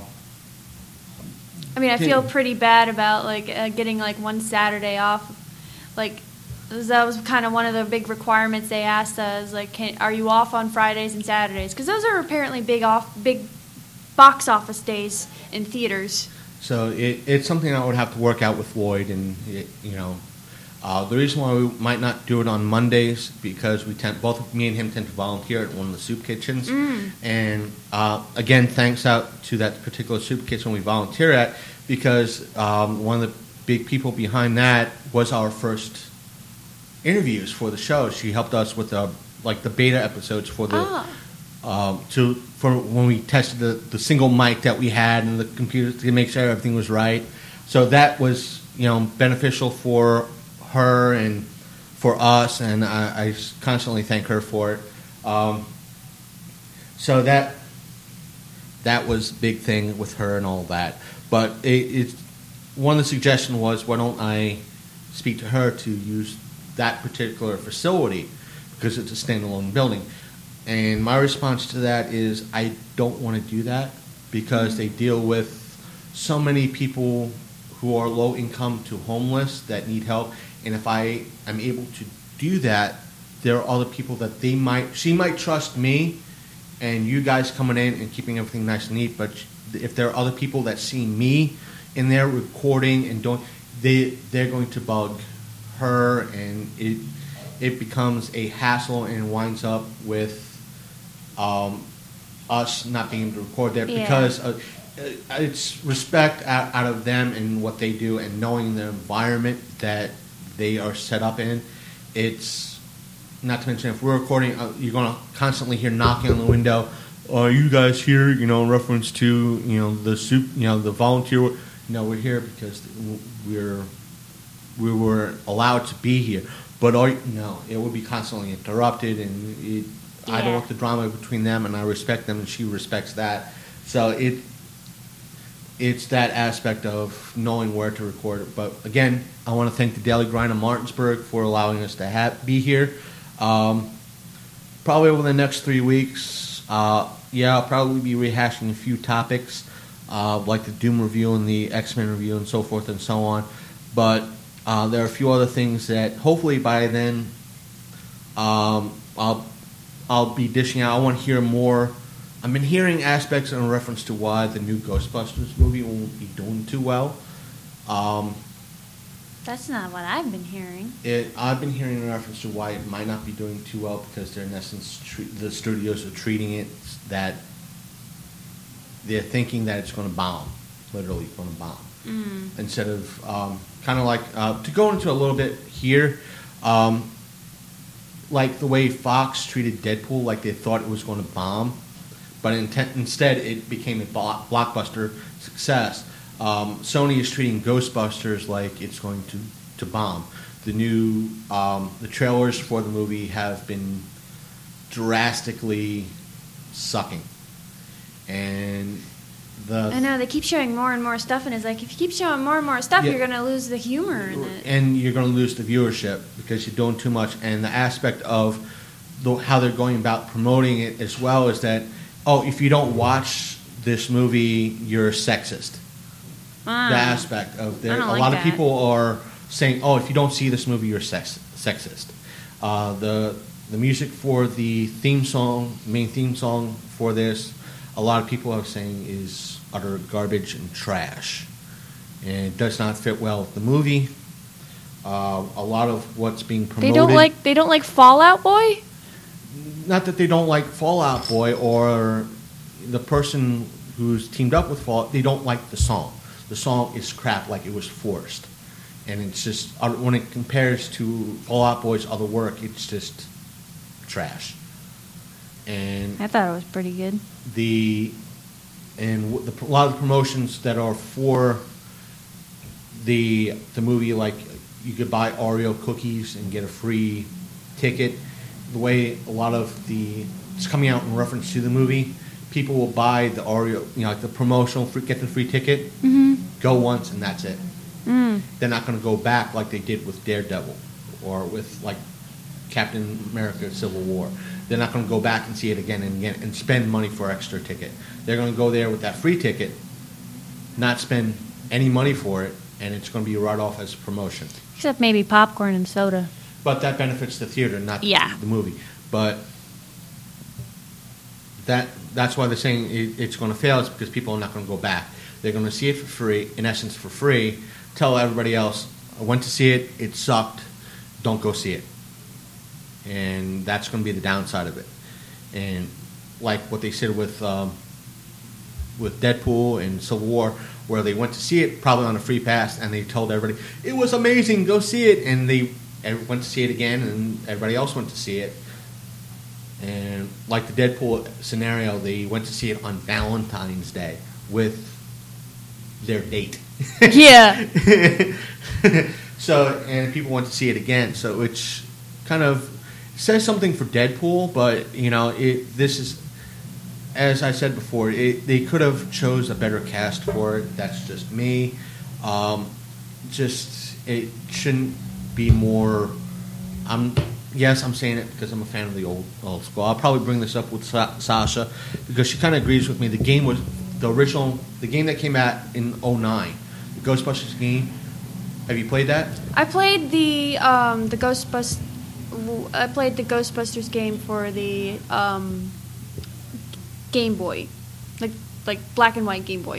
I mean, I feel pretty bad about like uh, getting like one Saturday off, like. That was kind of one of the big requirements they asked us. Like, can, are you off on Fridays and Saturdays? Because those are apparently big off, big box office days in theaters. So it, it's something I would have to work out with Lloyd, and it, you know, uh, the reason why we might not do it on Mondays because we tend, both me and him tend to volunteer at one of the soup kitchens, mm. and uh, again, thanks out to that particular soup kitchen we volunteer at because um, one of the big people behind that was our first. Interviews for the show. She helped us with the like the beta episodes for the oh. um, to for when we tested the, the single mic that we had and the computer to make sure everything was right. So that was you know beneficial for her and for us, and I, I constantly thank her for it. Um, so that that was a big thing with her and all that. But it, it one of the suggestions was why don't I speak to her to use that particular facility because it's a standalone building. And my response to that is I don't want to do that because they deal with so many people who are low income to homeless that need help. And if I am able to do that, there are other people that they might, she might trust me and you guys coming in and keeping everything nice and neat. But if there are other people that see me in there recording and doing, they, they're going to bug her, and it it becomes a hassle and winds up with um, us not being able to record there yeah. because uh, it's respect out, out of them and what they do and knowing the environment that they are set up in. It's not to mention if we're recording, uh, you're going to constantly hear knocking on the window. Are you guys here? You know, in reference to you know the soup, you know the volunteer. No, we're here because we're. We were allowed to be here, but all, no, it would be constantly interrupted, and it, yeah. I don't want the drama between them, and I respect them, and she respects that. So it, it's that aspect of knowing where to record it. But again, I want to thank the Daily Grind of Martinsburg for allowing us to have, be here. Um, probably over the next three weeks, uh, yeah, I'll probably be rehashing a few topics, uh, like the Doom review and the X-Men review and so forth and so on, but Uh, there are a few other things that hopefully by then um, I'll I'll be dishing out. I want to hear more. I've been hearing aspects in reference to why the new Ghostbusters movie won't be doing too well. Um, That's not what I've been hearing. It, I've been hearing in reference to why it might not be doing too well because they're in essence tre- the studios are treating it that they're thinking that it's going to bomb, literally going to bomb. Mm. Instead of um, kind of like uh, to go into a little bit here, um, like the way Fox treated Deadpool, like they thought it was going to bomb, but in te- instead it became a block- blockbuster success. Um, Sony is treating Ghostbusters like it's going to, to bomb. The new um, the trailers for the movie have been drastically sucking, and the I know they keep showing more and more stuff, and it's like if you keep showing more and more stuff, Yeah. you're gonna lose the humor in it. and you're going to lose the viewership because you're doing too much. And the aspect of the, how they're going about promoting it as well is that, oh, if you don't watch this movie, you're sexist. Ah. The aspect of there, I a don't like lot of that. people are saying, oh, if you don't see this movie, you're sex, sexist. Uh, the the music for the theme song, main theme song for this, a lot of people are saying is utter garbage and trash, and it does not fit well with the movie. Uh, a lot of what's being promoted. They don't like they don't like Fallout Boy. Not that they don't like Fallout Boy or the person who's teamed up with Fallout. They don't like the song. The song is crap, like it was forced, and it's just uh, when it compares to Fallout Boy's other work, it's just trash. And I thought it was pretty good. the and w- the, a lot of the promotions that are for the the movie, like you could buy Oreo cookies and get a free ticket. The way a lot of the it's coming out in reference to the movie, people will buy the Oreo, you know, like the promotional free, get the free ticket, Mm-hmm. go once and that's it. Mm. They're not going to go back like they did with Daredevil or with like Captain America: Civil War. They're not going to go back and see it again and again and spend money for extra ticket. They're going to go there with that free ticket, not spend any money for it, and it's going to be right off as a promotion. Except maybe popcorn and soda. But that benefits the theater, not Yeah. the movie. But that that's why they're saying it, it's going to fail. Is because people are not going to go back. They're going to see it for free, in essence, for free. Tell everybody else, I went to see it. It sucked. Don't go see it. And that's going to be the downside of it. And like what they said with um, with Deadpool and Civil War, where they went to see it probably on a free pass, and they told everybody it was amazing, go see it, and they went to see it again, and everybody else went to see it. And like the Deadpool scenario, they went to see it on Valentine's Day with their date. Yeah. So, and people went to see it again. So, which kind of says something for Deadpool, but you know, it, this is, as I said before, it, they could have chose a better cast for it. That's just me. Um, just it shouldn't be more. I'm yes, I'm saying it because I'm a fan of the old old school. I'll probably bring this up with Sa- Sasha because she kind of agrees with me. The game was the original, the game that came out in oh nine, the Ghostbusters game. Have you played that? I played the um, the Ghostbusters. I played the Ghostbusters game for the um, Game Boy, like like black and white Game Boy.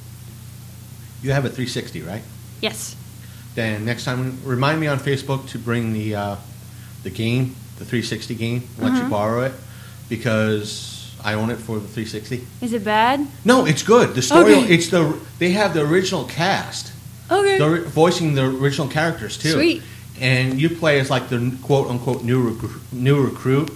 You have a three sixty, right? Yes. Then next time, remind me on Facebook to bring the uh, the game, the three sixty game. Let you Mhm. borrow it because I own it for the three sixty. Is it bad? No, it's good. The story, Okay. it's the they have the original cast. Okay. They're voicing the original characters too. Sweet. And you play as like the quote unquote new recruit, new recruit,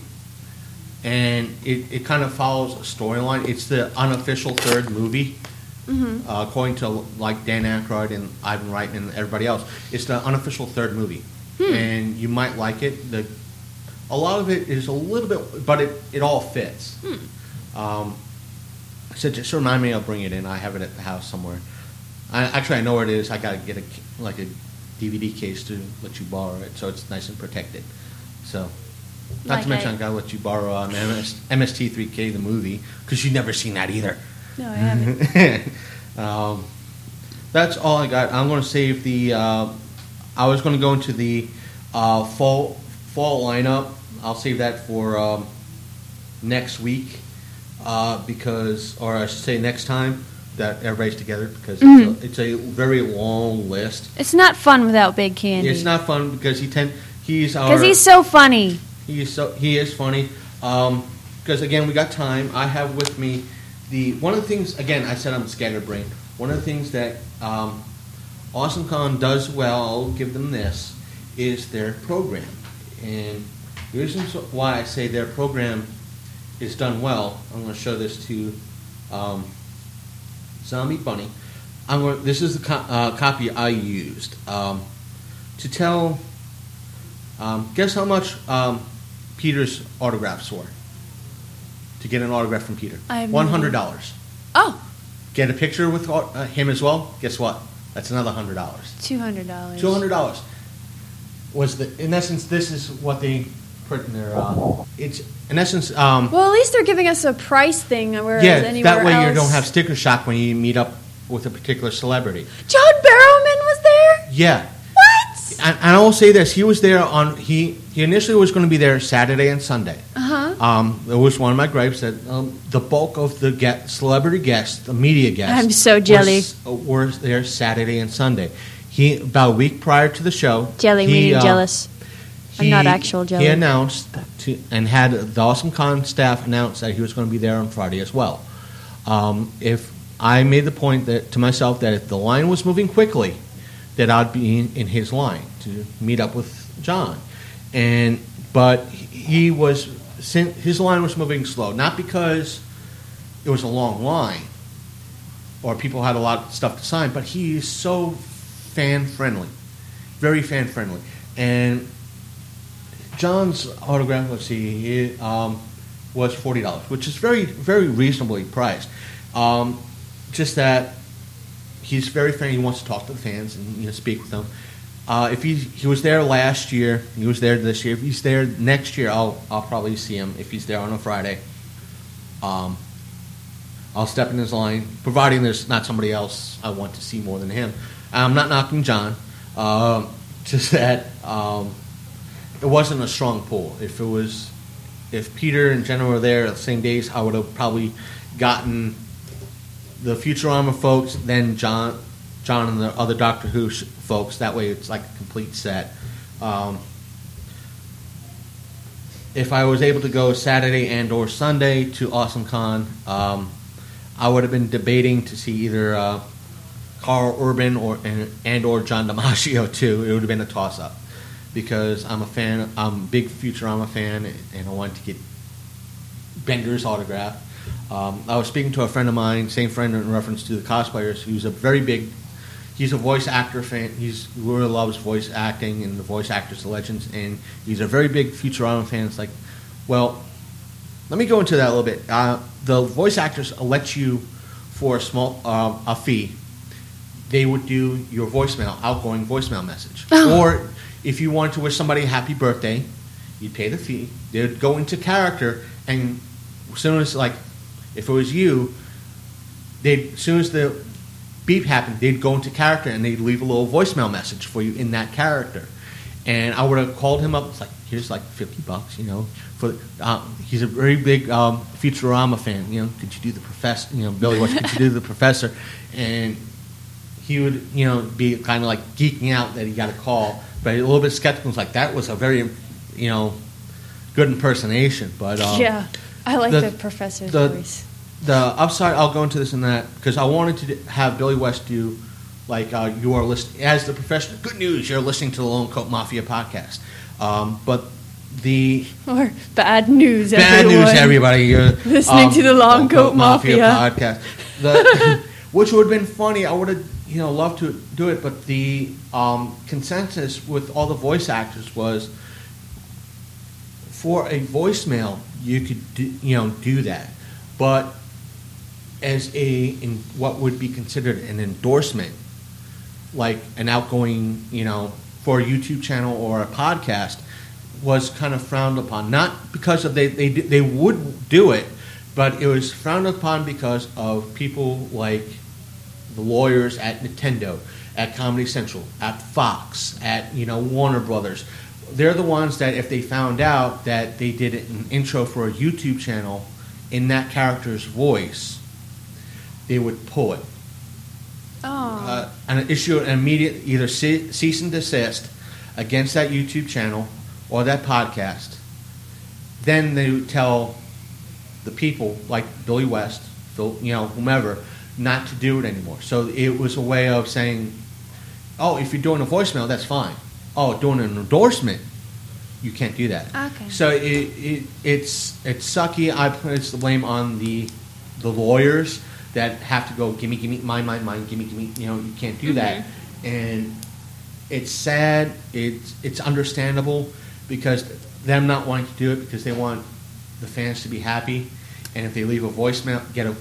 and it, it kind of follows a storyline. It's the unofficial third movie, Mm-hmm. uh, according to like Dan Aykroyd and Ivan Reitman and everybody else. It's the unofficial third movie, Hmm. and you might like it. The a lot of it is a little bit, but it, it all fits. Hmm. Um, so just remind me, I'll bring it in. I have it at the house somewhere. I, actually, I know where it is. I got to get a like a D V D case to let you borrow it, so it's nice and protected. So, not Like to mention, I- I got to let you borrow um, M S, M S T three K the movie because you've never seen that either. No, I haven't. um, that's all I got. I'm going to save the. Uh, I was going to go into the uh, fall fall lineup. I'll save that for um, next week uh, because, or I should say, next time that everybody's together because Mhm. it's, a, it's a very long list. It's not fun without Big Candy. It's not fun because he tend he's our because he's so funny. he is so he is funny. Um, because again, we got time. I have with me the one of the things. Again, I said I'm scatterbrained. One of the things that um, AwesomeCon does well, I'll give them this, is their program. And the reason why I say their program is done well, I'm going to show this to um, Zombie Bunny. I'm going. This is the co- uh, copy I used um, to tell. Um, guess how much um, Peter's autographs were? To get an autograph from Peter, I have no one hundred dollars. Oh, get a picture with uh, him as well, guess what? That's another one hundred dollars. two hundred dollars. two hundred dollars. Was the, in essence, this is what they put in their, uh, it's, in essence, um, Well, at least they're giving us a price thing, whereas yeah, anywhere that way else... you don't have sticker shock when you meet up with a particular celebrity. John Barrowman was there? Yeah. What? And, and I will say this, he was there on, he, he initially was going to be there Saturday and Sunday. Uh-huh. Um, it was one of my gripes that um, the bulk of the get, celebrity guests, the media guests... I'm so jelly. Was, uh, were there Saturday and Sunday. He, about a week prior to the show... Jelly, he, meaning uh, jealous. I'm he- not actual jelly. He announced to, and had the Awesome Con staff announce that he was going to be there on Friday as well. Um, if I made the point that to myself that if the line was moving quickly, that I'd be in, in his line to meet up with John, and but he was his line was moving slow, not because it was a long line or people had a lot of stuff to sign, but he is so fan friendly, very fan friendly, and John's autograph, let's see, it, um, was forty dollars, which is very, very reasonably priced. Um, just that he's very friendly. He wants to talk to the fans and you know speak with them. Uh, if he he was there last year, he was there this year. If he's there next year, I'll I'll probably see him. If he's there on a Friday, um, I'll step in his line, providing there's not somebody else I want to see more than him. I'm not knocking John, uh, just that. Um, It wasn't a strong pull. If it was, if Peter and Jenna were there the same days, I would have probably gotten the Futurama folks, then John, John and the other Doctor Who sh- folks. That way, it's like a complete set. Um, if I was able to go Saturday and or Sunday to Awesome Con, um, I would have been debating to see either uh, Carl Urban or and, and or John DiMaggio too. It would have been a toss up. Because I'm a fan, I'm a big Futurama fan, and I wanted to get Bender's autograph. Um, I was speaking to a friend of mine, same friend in reference to the cosplayers, who's a very big, he's a voice actor fan. He's really loves voice acting and the voice actors, the legends, and he's a very big Futurama fan. It's like, well, let me go into that a little bit. Uh, the voice actors let you, for a small uh, a fee, they would do your voicemail, outgoing voicemail message, or if you wanted to wish somebody a happy birthday, you'd pay the fee. They'd go into character, and as soon as, like, if it was you, they'd as soon as the beep happened, they'd go into character and they'd leave a little voicemail message for you in that character. And I would have called him up. It's like, here's like fifty bucks, you know. For uh, he's a very big um, Futurama fan. You know, could you do the professor? You know, Billy West, could you do the professor? And he would, you know, be kind of like geeking out that he got a call. But a little bit skeptical. It's like, that was a very, you know, good impersonation. But um, yeah, I like the, the professor's the, voice. The upside, I'll go into this and that, because I wanted to have Billy West do, like, uh, you are listening, as the professional, good news, you're listening to the Lone Coat Mafia podcast. Um, but the... Or bad news, Bad everyone. news, everybody. You're listening um, to the Long Coat, Coat Mafia. Mafia podcast. The, which would have been funny. I would have, you know, loved to do it, but the um, consensus with all the voice actors was for a voicemail, you could, do, you know, do that, but as a in what would be considered an endorsement, like an outgoing, you know, for a YouTube channel or a podcast, was kind of frowned upon. Not because of they they they would do it, but it was frowned upon because of people like the lawyers at Nintendo, at Comedy Central, at Fox, at, you know, Warner Brothers. They're the ones that if they found out that they did an intro for a YouTube channel in that character's voice, they would pull it. Oh. Uh, and issue an immediate either ce- cease and desist against that YouTube channel or that podcast. Then they would tell the people like Billy West, Phil, you know, whomever, not to do it anymore. So it was a way of saying, oh, if you're doing a voicemail, that's fine. Oh, doing an endorsement, you can't do that. Okay. So it, it it's it's sucky. I put the blame on the the lawyers that have to go, gimme, gimme, mine, mine, mine, gimme, gimme. You know, you can't do that. Mm-hmm. And it's sad. It's it's understandable because them not wanting to do it because they want the fans to be happy. And if they leave a voicemail, get a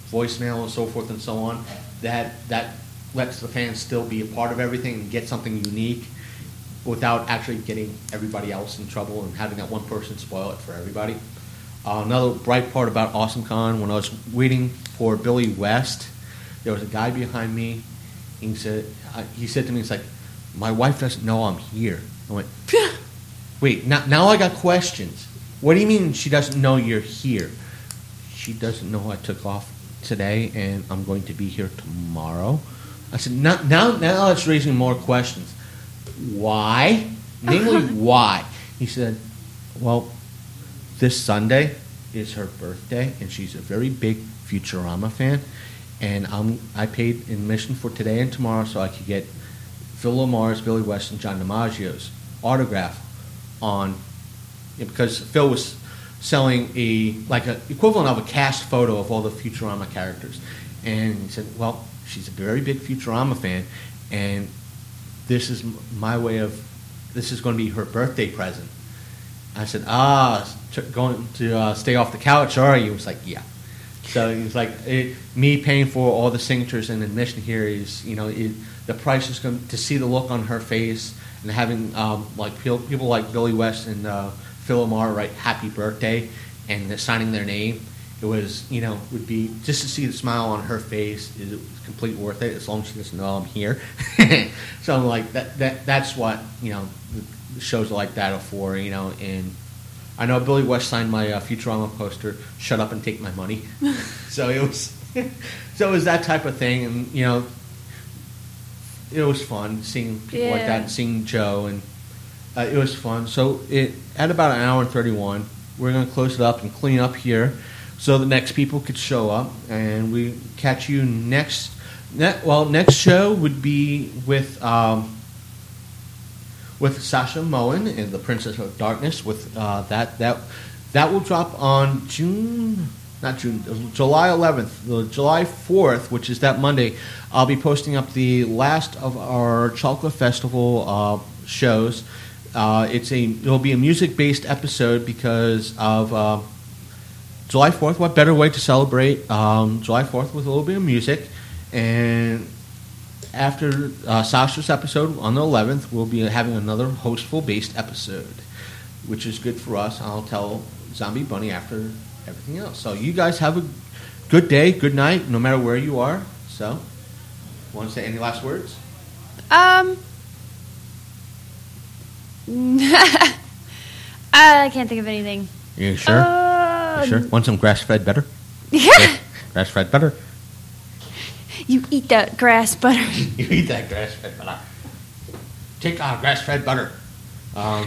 voicemail and so forth and so on. That that lets the fans still be a part of everything and get something unique without actually getting everybody else in trouble and having that one person spoil it for everybody. Uh, another bright part about AwesomeCon, when I was waiting for Billy West, there was a guy behind me. He said, uh, he said to me, he's like, my wife doesn't know I'm here. I went, wait, now, now I got questions. What do you mean she doesn't know you're here? She doesn't know I took off today and I'm going to be here tomorrow. I said, now, now, now it's raising more questions. Why? Namely, why? He said, well, this Sunday is her birthday, and she's a very big Futurama fan, and I'm, I paid admission for today and tomorrow so I could get Phil Lamar's, Billy West, and John DiMaggio's autograph on, because Phil was selling a like a equivalent of a cast photo of all the Futurama characters, and he said, well, she's a very big Futurama fan, and this is my way of, this is going to be her birthday present. I said, ah, t- going to uh, stay off the couch, are you? He was like, yeah. So he was like, it, me paying for all the signatures and admission here is, you know, it, the price is going to see the look on her face and having um, like people like Billy West and uh, Phil Lamar write happy birthday and signing their name. It was, you know, would be just to see the smile on her face is completely worth it as long as she doesn't know I'm here. So I'm like, that, that that's what, you know, the shows like that are for, you know. And I know Billy West signed my uh, Futurama poster, "Shut up and take my money." So it was, so it was that type of thing, and you know, it was fun seeing people yeah. like that, and seeing Joe, and uh, it was fun. So it at about an hour and thirty-one, we're gonna close it up and clean up here, so the next people could show up, and we catch you next. Ne- well, next show would be with um, with Sasha Moen and the Princess of Darkness. With uh, that that that will drop on June, not June, July eleventh, the July fourth, which is that Monday. I'll be posting up the last of our Chocolate Festival uh, shows. Uh, it's a it'll be a music based episode because of. Uh, July fourth, what better way to celebrate um, July fourth with a little bit of music? And after uh, Sasha's episode on the eleventh, we'll be having another hostful-based episode, which is good for us. I'll tell Zombie Bunny after everything else. So you guys have a good day, good night, no matter where you are. So, want to say any last words? Um, I can't think of anything. You sure? Uh, You sure? Want some grass-fed butter? Yeah. Grass-fed butter. You eat that grass butter. You eat that grass-fed butter. Take our grass-fed butter. Um,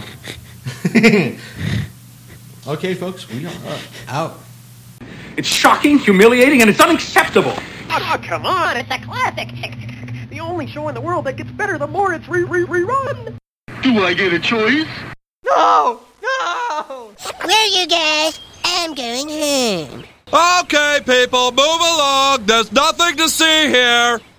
okay, folks, we are out. It's shocking, humiliating, and it's unacceptable. Oh, come on, it's a classic. The only show in the world that gets better the more it's re-re-rerun. Do I get a choice? No! No! Well, you guys, I'm going home. Okay, people, move along. There's nothing to see here.